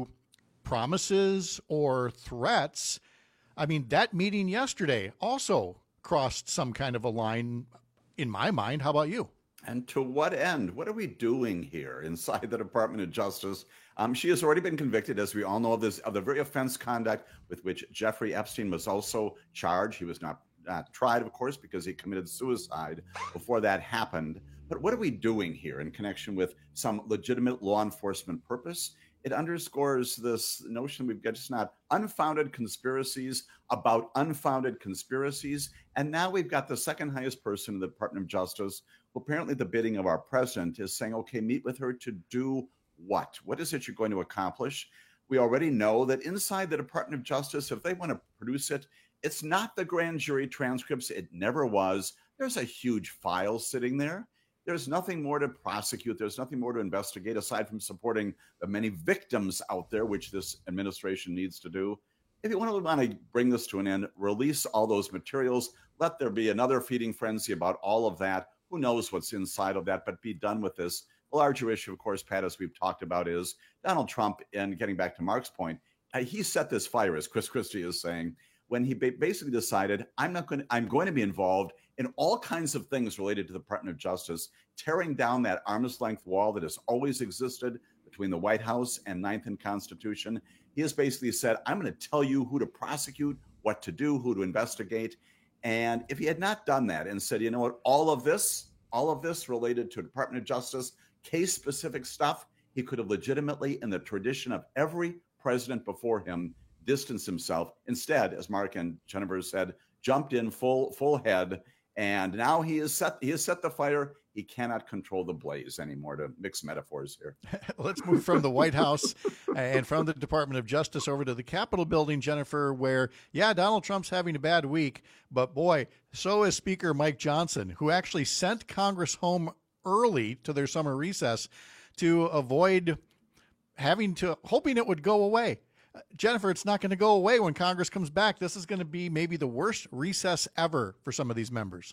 promises or threats, I mean, that meeting yesterday also crossed some kind of a line in my mind. How about you? And to what end? What are we doing here inside the Department of Justice? Um, she has already been convicted, as we all know, of this of the very offense conduct with which Jeffrey Epstein was also charged. He was not, not tried, of course, because he committed suicide before that happened. But what are we doing here in connection with some legitimate law enforcement purpose? It underscores this notion we've got just not unfounded conspiracies about unfounded conspiracies. And now we've got the second highest person in the Department of Justice, who apparently the bidding of our president is saying, okay, meet with her to do what? What is it you're going to accomplish? We already know that inside the Department of Justice, if they want to produce it, it's not the grand jury transcripts. It never was. There's a huge file sitting there. There's nothing more to prosecute. There's nothing more to investigate aside from supporting the many victims out there, which this administration needs to do. If you want to, want to bring this to an end, release all those materials. Let there be another feeding frenzy about all of that. Who knows what's inside of that, but be done with this. The larger issue, of course, Pat, as we've talked about, is Donald Trump, and getting back to Mark's point, uh, he set this fire, as Chris Christie is saying, when he ba- basically decided, I'm not going to, I'm going to be involved in all kinds of things related to the Department of Justice, tearing down that arm's length wall that has always existed between the White House and Ninth and Constitution. He has basically said, I'm going to tell you who to prosecute, what to do, who to investigate. And if he had not done that and said, you know what, all of this, all of this related to Department of Justice, case-specific stuff, he could have legitimately, in the tradition of every president before him, distanced himself. Instead, as Mark and Jennifer said, jumped in full full head. And now he has set he has set the fire. He cannot control the blaze anymore, to mix metaphors here. Let's move from the White House and from the Department of Justice over to the Capitol building, Jennifer, where, yeah, Donald Trump's having a bad week, but boy, so is Speaker Mike Johnson, who actually sent Congress home early to their summer recess to avoid having to, hoping it would go away. Jennifer, it's not going to go away when Congress comes back. This is going to be maybe the worst recess ever for some of these members.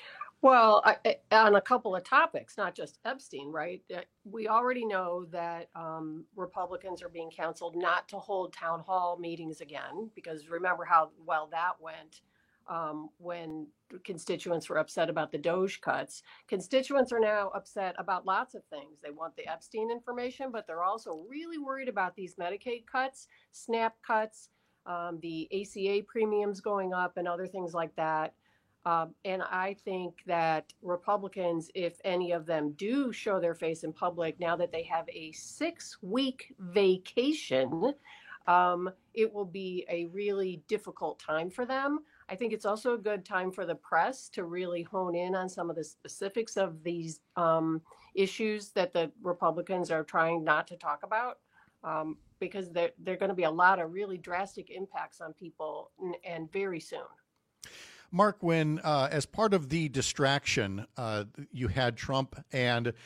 Well, I, on a couple of topics, not just Epstein, right? We already know that um, Republicans are being counseled not to hold town hall meetings again, because remember how well that went um, when constituents were upset about the DOGE cuts. Constituents are now upset about lots of things. They want the Epstein information, but they're also really worried about these Medicaid cuts, SNAP cuts, um, the A C A premiums going up, and other things like that. Um, and I think that Republicans, if any of them do show their face in public, now that they have a six-week vacation, um, it will be a really difficult time for them. I think it's also a good time for the press to really hone in on some of the specifics of these um, issues that the Republicans are trying not to talk about, um, because there, there are going to be a lot of really drastic impacts on people and, and very soon. Mark, when uh, as part of the distraction, uh, you had Trump and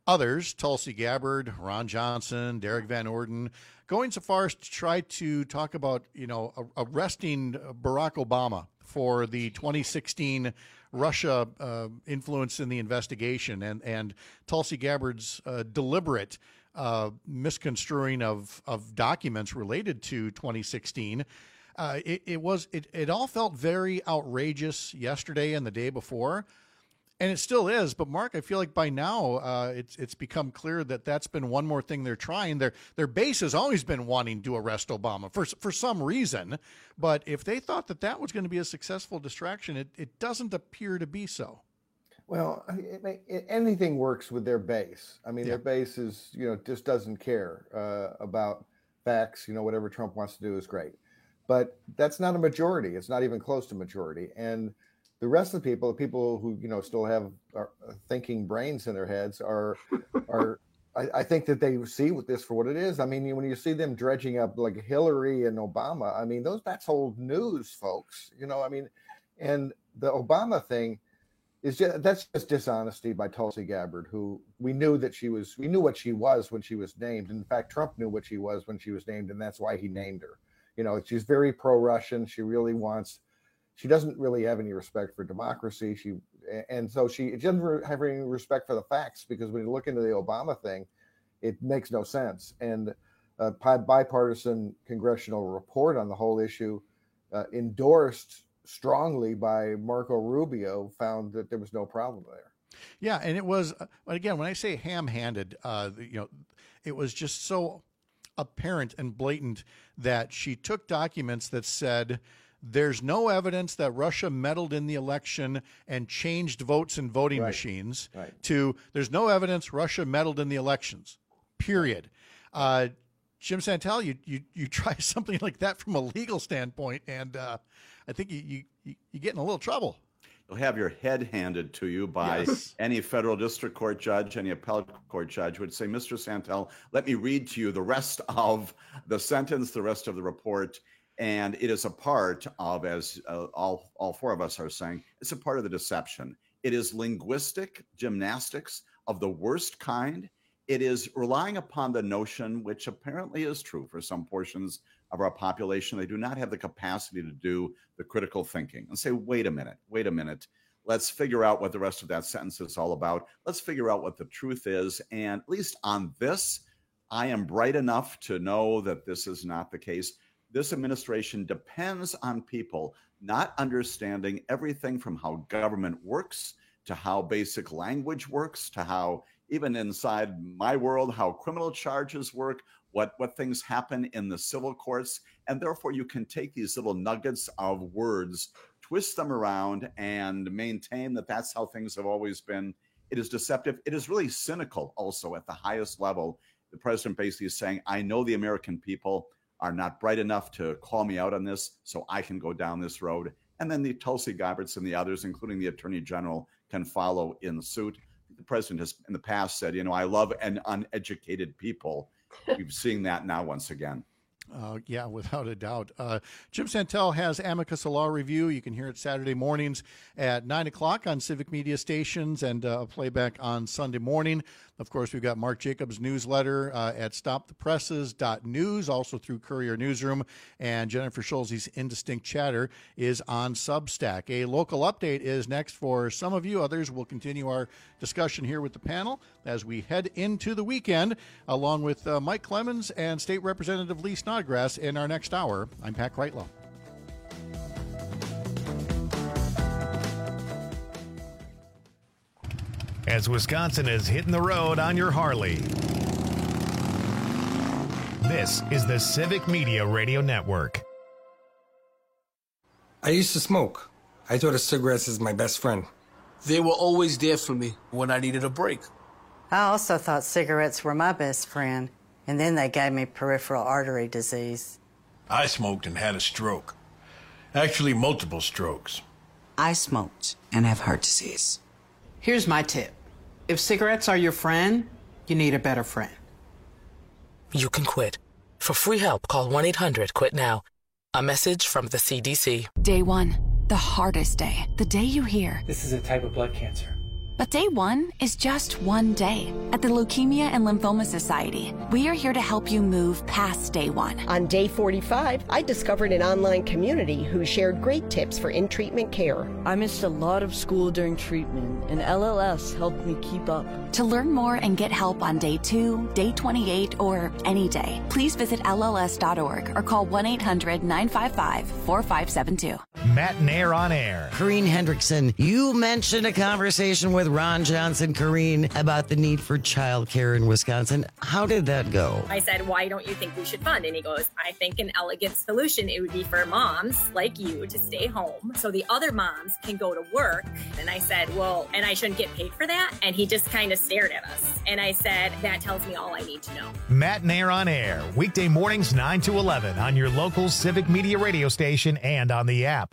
others, Tulsi Gabbard, Ron Johnson, Derek Van Orden, going so far as to try to talk about, you know, arresting Barack Obama for the twenty sixteen Russia uh, influence in the investigation, and, and Tulsi Gabbard's uh, deliberate uh, misconstruing of, of documents related to twenty sixteen. Uh, it, it was it, it all felt very outrageous yesterday and the day before. And it still is, but Mark, I feel like by now uh, it's it's become clear that that's been one more thing they're trying. Their their base has always been wanting to arrest Obama for for some reason, but if they thought that that was going to be a successful distraction, it, it doesn't appear to be so. Well, it, it, anything works with their base. I mean, yeah. Their base is, you know, just doesn't care uh, about facts. You know, whatever Trump wants to do is great, but that's not a majority. It's not even close to majority, and the rest of the people, the people who, you know, still have are thinking brains in their heads are, are I, I think that they see this for what it is. I mean, when you see them dredging up like Hillary and Obama, I mean, those that's old news, folks. You know, I mean, and the Obama thing is just, that's just dishonesty by Tulsi Gabbard, who we knew that she was, we knew what she was when she was named. In fact, Trump knew what she was when she was named, and that's why he named her. You know, she's very pro-Russian. She really wants. She doesn't really have any respect for democracy. She and so she doesn't have any respect for the facts, because when you look into the Obama thing, it makes no sense. And a bipartisan congressional report on the whole issue, uh, endorsed strongly by Marco Rubio, found that there was no problem there. Yeah, and it was, again, when I say ham-handed, uh, you know, it was just so apparent and blatant that she took documents that said, there's no evidence that Russia meddled in the election and changed votes in voting right. machines, right. to there's no evidence Russia meddled in the elections, period. Uh, Jim Santel, you, you you try something like that from a legal standpoint, and uh, I think you, you, you, you get in a little trouble. You'll have your head handed to you by yes. any federal district court judge, any appellate court judge would say, Mister Santel, let me read to you the rest of the sentence, the rest of the report. And it is a part of, as uh, all, all four of us are saying, it's a part of the deception. It is linguistic gymnastics of the worst kind. It is relying upon the notion, which apparently is true for some portions of our population, they do not have the capacity to do the critical thinking and say, wait a minute, wait a minute. Let's figure out what the rest of that sentence is all about. Let's figure out what the truth is. And at least on this, I am bright enough to know that this is not the case. This administration depends on people not understanding everything from how government works to how basic language works to how, even inside my world, how criminal charges work, what, what things happen in the civil courts. And therefore, you can take these little nuggets of words, twist them around, and maintain that that's how things have always been. It is deceptive. It is really cynical also at the highest level. The president basically is saying, I know the American people are not bright enough to call me out on this, so I can go down this road. And then the Tulsi Gabbards and the others, including the Attorney General, can follow in suit. The president has in the past said, you know, I love an uneducated people. We've seen that now once again. Uh, yeah, without a doubt. Uh, Jim Santel has Amicus a Law Review. You can hear it Saturday mornings at nine o'clock on Civic Media stations and uh, playback on Sunday morning. Of course, we've got Mark Jacobs' newsletter uh, at stop the presses dot news, also through Courier Newsroom. And Jennifer Schulze's Indistinct Chatter is on Substack. A local update is next for some of you. Others will continue our discussion here with the panel as we head into the weekend, along with uh, Mike Clemens and State Representative Lee Snodgrass in our next hour. I'm Pat Kreitlow. As Wisconsin is hitting the road on your Harley. This is the Civic Media Radio Network. I used to smoke. I thought of cigarettes as my best friend. They were always there for me when I needed a break. I also thought cigarettes were my best friend, and then they gave me peripheral artery disease. I smoked and had a stroke. Actually, multiple strokes. I smoked and have heart disease. Here's my tip. If cigarettes are your friend, you need a better friend. You can quit. For free help, call one eight hundred quit now. A message from the C D C. Day one, the hardest day. The day you hear, this is a type of blood cancer. But day one is just one day. At the Leukemia and Lymphoma Society, we are here to help you move past day one. On day forty-five, I discovered an online community who shared great tips for in-treatment care. I missed a lot of school during treatment, and L L S helped me keep up. To learn more and get help on day two, day twenty-eight, or any day, please visit L L S dot org or call one eight hundred nine five five four five seven two. Matt Nair on air. Corrine Hendrickson, you mentioned a conversation with Ron Johnson, Corrine, about the need for childcare in Wisconsin. How did that go? I said, why don't you think we should fund? And he goes, I think an elegant solution, it would be for moms like you to stay home so the other moms can go to work. And I said, well, and I shouldn't get paid for that? And he just kind of stared at us. And I said, that tells me all I need to know. Matt Nair on air, weekday mornings nine to eleven on your local Civic Media radio station and on the app.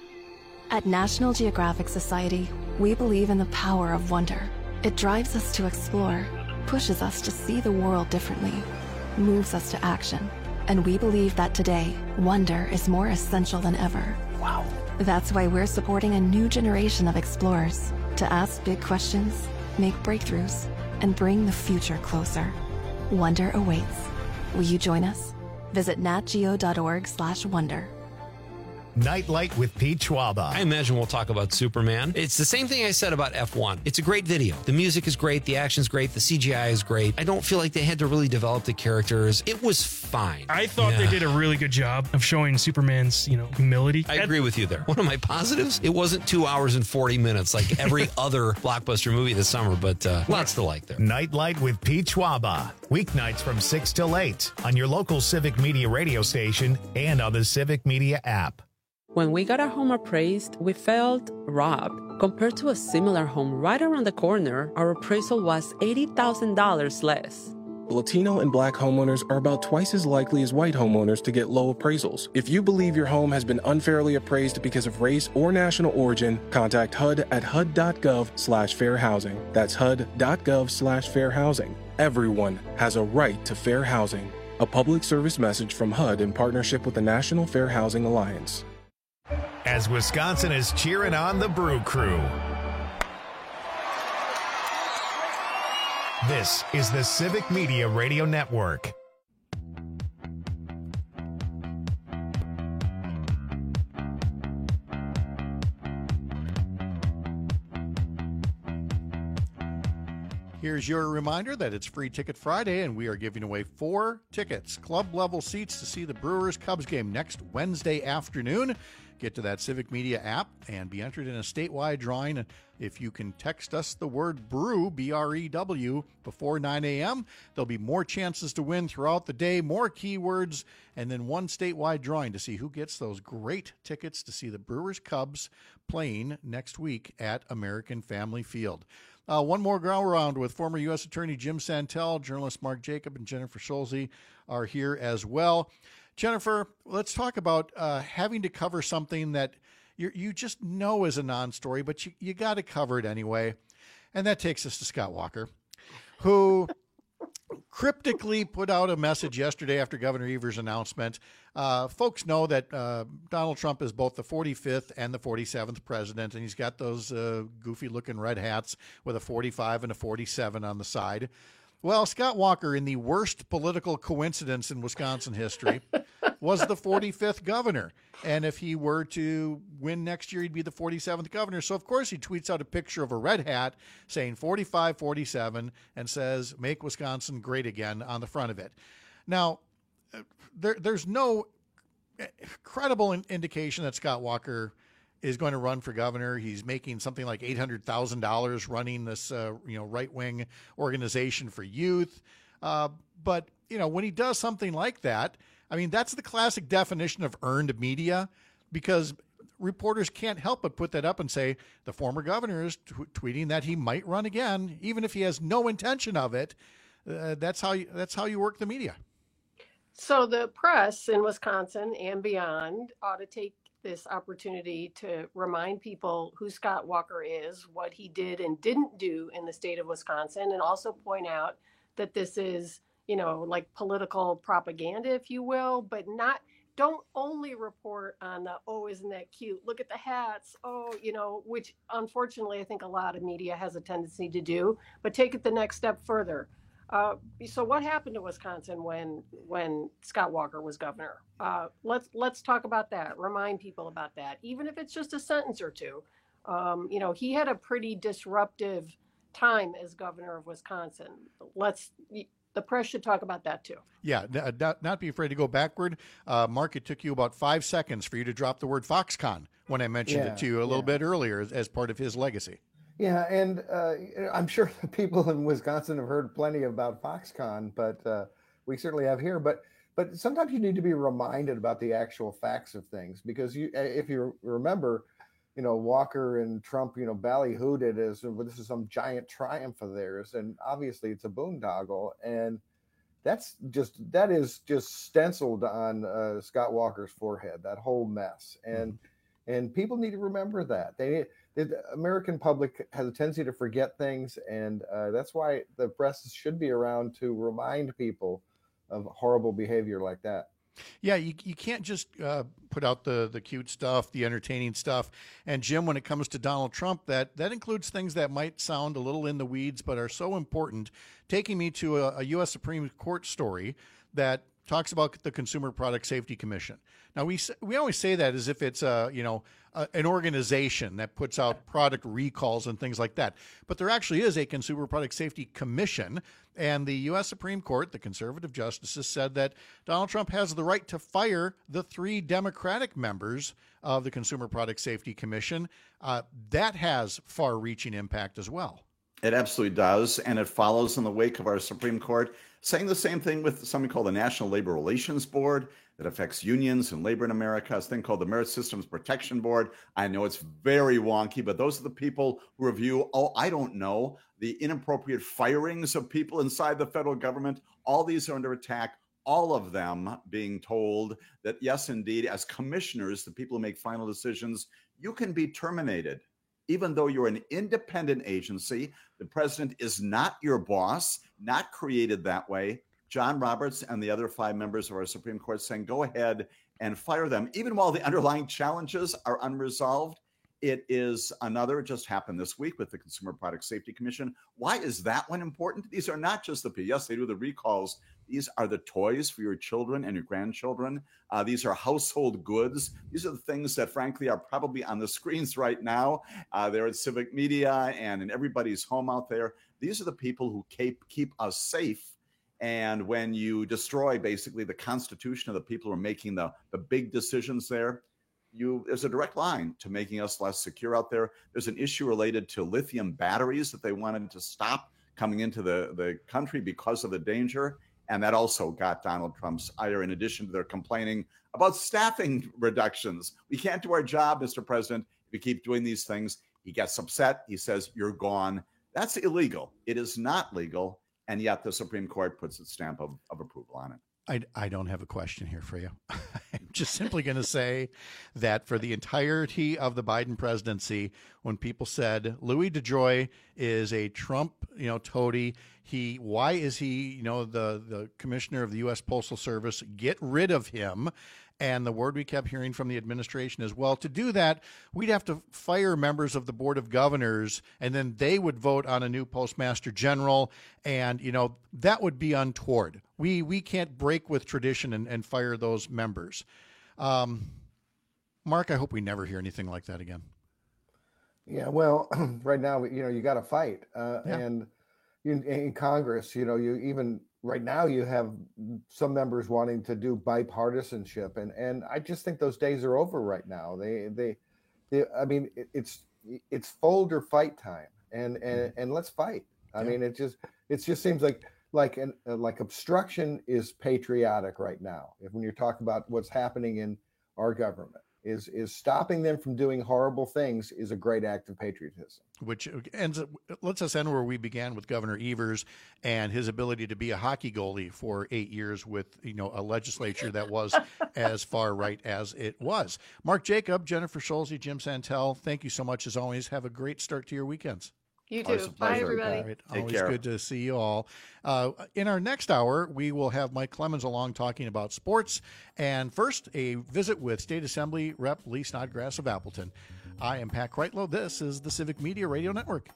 At National Geographic Society, we believe in the power of wonder. It drives us to explore, pushes us to see the world differently, moves us to action. And we believe that today, wonder is more essential than ever. Wow. That's why we're supporting a new generation of explorers to ask big questions, make breakthroughs, and bring the future closer. Wonder awaits. Will you join us? Visit natgeo.org slash wonder. Nightlight with Pete Schwaba. I imagine we'll talk about Superman. It's the same thing I said about F one. It's a great video. The music is great. The action's great. The C G I is great. I don't feel like they had to really develop the characters. It was fine. I thought yeah. they did a really good job of showing Superman's, you know, humility. I agree with you there. One of my positives, it wasn't two hours and forty minutes like every other blockbuster movie this summer, but uh, lots to like there. Nightlight with Pete Schwaba. Weeknights from six till eight on your local Civic Media radio station and on the Civic Media app. When we got our home appraised, we felt robbed. Compared to a similar home right around the corner, our appraisal was eighty thousand dollars less. Latino and Black homeowners are about twice as likely as white homeowners to get low appraisals. If you believe your home has been unfairly appraised because of race or national origin, contact H U D at H U D dot gov slash fair housing. That's H U D dot gov slash fair housing. Everyone has a right to fair housing. A public service message from H U D in partnership with the National Fair Housing Alliance. As Wisconsin is cheering on the Brew Crew. This is the Civic Media Radio Network. Here's your reminder that it's Free Ticket Friday, and we are giving away four tickets, club-level seats to see the Brewers-Cubs game next Wednesday afternoon. Get to that Civic Media app and be entered in a statewide drawing. If you can text us the word BREW, B R E W, before nine a.m., there'll be more chances to win throughout the day, more keywords, and then one statewide drawing to see who gets those great tickets to see the Brewers-Cubs playing next week at American Family Field. Uh, one more go around with former U S Attorney Jim Santel, journalist Mark Jacob, and Jennifer Schulze are here as well. Jennifer, let's talk about uh, having to cover something that you you just know is a non-story, but you, you got to cover it anyway. And that takes us to Scott Walker, who cryptically put out a message yesterday after Governor Evers' announcement. Uh, folks know that uh, Donald Trump is both the forty-fifth and the forty-seventh president, and he's got those uh, goofy-looking red hats with a forty-five and a forty-seven on the side. Well, Scott Walker, in the worst political coincidence in Wisconsin history, was the forty-fifth governor. And if he were to win next year, he'd be the forty-seventh governor. So, of course, he tweets out a picture of a red hat saying forty-five forty-seven and says, "Make Wisconsin great again" on the front of it. Now, there, there's no credible in- indication that Scott Walker is going to run for governor. He's making something like eight hundred thousand dollars running this uh, you know, right-wing organization for youth. Uh, but, you know, when he does something like that, I mean, that's the classic definition of earned media, because reporters can't help but put that up and say the former governor is t- tweeting that he might run again, even if he has no intention of it. Uh, that's how you, that's how you work the media. So the press in Wisconsin and beyond ought to take this opportunity to remind people who Scott Walker is, what he did and didn't do in the state of Wisconsin, and also point out that this is, you know, like political propaganda, if you will, but not don't only report on the, oh, isn't that cute? Look at the hats. Oh, you know, which unfortunately I think a lot of media has a tendency to do, but take it the next step further. Uh, so what happened to Wisconsin when when Scott Walker was governor? Uh, let's let's talk about that. Remind people about that, even if it's just a sentence or two. Um, you know, he had a pretty disruptive time as governor of Wisconsin. Let's the press should talk about that too. Yeah, not, not be afraid to go backward. Uh, Mark, it took you about five seconds for you to drop the word Foxconn when I mentioned yeah, it to you a little yeah. bit earlier as, as part of his legacy. Yeah, and uh, I'm sure the people in Wisconsin have heard plenty about Foxconn, but uh, we certainly have here. But but sometimes you need to be reminded about the actual facts of things, because you, if you remember, you know, Walker and Trump, you know, ballyhooed it as this is some giant triumph of theirs, and obviously it's a boondoggle, and that's just that is just stenciled on uh, Scott Walker's forehead, that whole mess, and mm-hmm. and people need to remember that they. The American public has a tendency to forget things, and uh, that's why the press should be around to remind people of horrible behavior like that. Yeah, you you can't just uh, put out the the cute stuff, the entertaining stuff. And Jim, when it comes to Donald Trump, that that includes things that might sound a little in the weeds, but are so important. Taking me to a, a U S Supreme Court story that talks about the Consumer Product Safety Commission. Now, we we always say that as if it's a, you know, a, an organization that puts out product recalls and things like that. But there actually is a Consumer Product Safety Commission, and the U S Supreme Court, the conservative justices, said that Donald Trump has the right to fire the three Democratic members of the Consumer Product Safety Commission. Uh, that has far-reaching impact as well. It absolutely does, and it follows in the wake of our Supreme Court saying the same thing with something called the National Labor Relations Board that affects unions and labor in America, a thing called the Merit Systems Protection Board. I know it's very wonky, but those are the people who review, oh, I don't know, the inappropriate firings of people inside the federal government. All these are under attack, all of them being told that, yes, indeed, as commissioners, the people who make final decisions, you can be terminated. Even though you're an independent agency, the president is not your boss, not created that way. John Roberts and the other five members of our Supreme Court saying, go ahead and fire them. Even while the underlying challenges are unresolved, it is another, it just happened this week with the Consumer Product Safety Commission. Why is that one important? These are not just the, yes, they do the recalls. These are the toys for your children and your grandchildren. Uh, these are household goods. These are the things that, frankly, are probably on the screens right now. Uh, they're at civic media and in everybody's home out there. These are the people who keep, keep us safe. And when you destroy, basically, the constitution of the people who are making the, the big decisions there, you there's a direct line to making us less secure out there. There's an issue related to lithium batteries that they wanted to stop coming into the, the country because of the danger. And that also got Donald Trump's ire, in addition to their complaining about staffing reductions. We can't do our job, Mister President, if we keep doing these things. He gets upset. He says, you're gone. That's illegal. It is not legal. And yet the Supreme Court puts its stamp of, of approval on it. I, I don't have a question here for you. I'm just simply going to say that for the entirety of the Biden presidency, when people said Louis DeJoy is a Trump, you know, toady, he, why is he, you know, the, the commissioner of the U S Postal Service? Get rid of him. And the word we kept hearing from the administration is, well, to do that, we'd have to fire members of the Board of Governors, and then they would vote on a new Postmaster General. And, you know, that would be untoward. We we can't break with tradition and, and fire those members. Um, Mark, I hope we never hear anything like that again. Yeah, well, right now, you know, you got to fight. Uh, Yeah. And in, in Congress, you know, you even right now you have some members wanting to do bipartisanship. And, and I just think those days are over right now. They, they, they I mean, it, it's, it's fold or fight time, and, and, and let's fight. I Yeah. mean, it just, it just seems like, like an, uh, like obstruction is patriotic right now. If when you're talking about what's happening in our government, is is stopping them from doing horrible things is a great act of patriotism. Which ends up, lets us end where we began with Governor Evers and his ability to be a hockey goalie for eight years with, you know, a legislature that was as far right as it was. Mark Jacob, Jennifer Schulze, Jim Santel, thank you so much as always. Have a great start to your weekends. You too. Always a Bye, pleasure. everybody. All right. Take Always care. good to see you all. Uh, in our next hour, we will have Mike Clemens along talking about sports. And first, a visit with State Assembly Rep Lee Snodgrass of Appleton. I am Pat Kreitlow. This is the Civic Media Radio Network.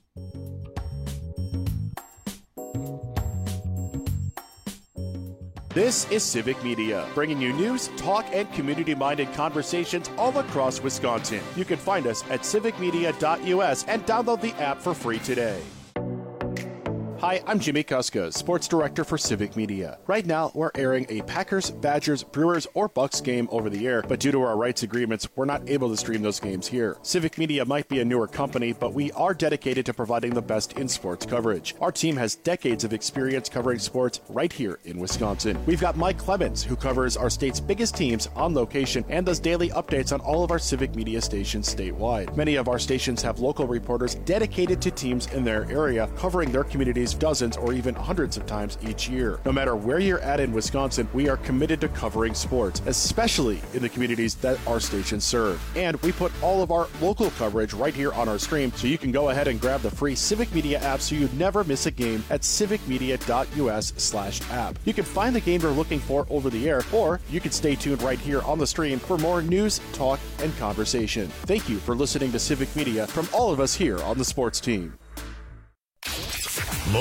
This is Civic Media, bringing you news, talk, and community-minded conversations all across Wisconsin. You can find us at civic media dot U S and download the app for free today. Hi, I'm Jimmy Kuska, Sports Director for Civic Media. Right now, we're airing a Packers, Badgers, Brewers, or Bucks game over the air, but due to our rights agreements, we're not able to stream those games here. Civic Media might be a newer company, but we are dedicated to providing the best in sports coverage. Our team has decades of experience covering sports right here in Wisconsin. We've got Mike Clemens, who covers our state's biggest teams on location and does daily updates on all of our Civic Media stations statewide. Many of our stations have local reporters dedicated to teams in their area, covering their communities dozens or even hundreds of times each year. No matter where you're at in Wisconsin, we are committed to covering sports, especially in the communities that our stations serve. And we put all of our local coverage right here on our stream, so you can go ahead and grab the free Civic Media app so you never miss a game at civic media dot U S slash app. You can find the game you're looking for over the air, or you can stay tuned right here on the stream for more news, talk, and conversation. Thank you for listening to Civic Media from all of us here on the sports team.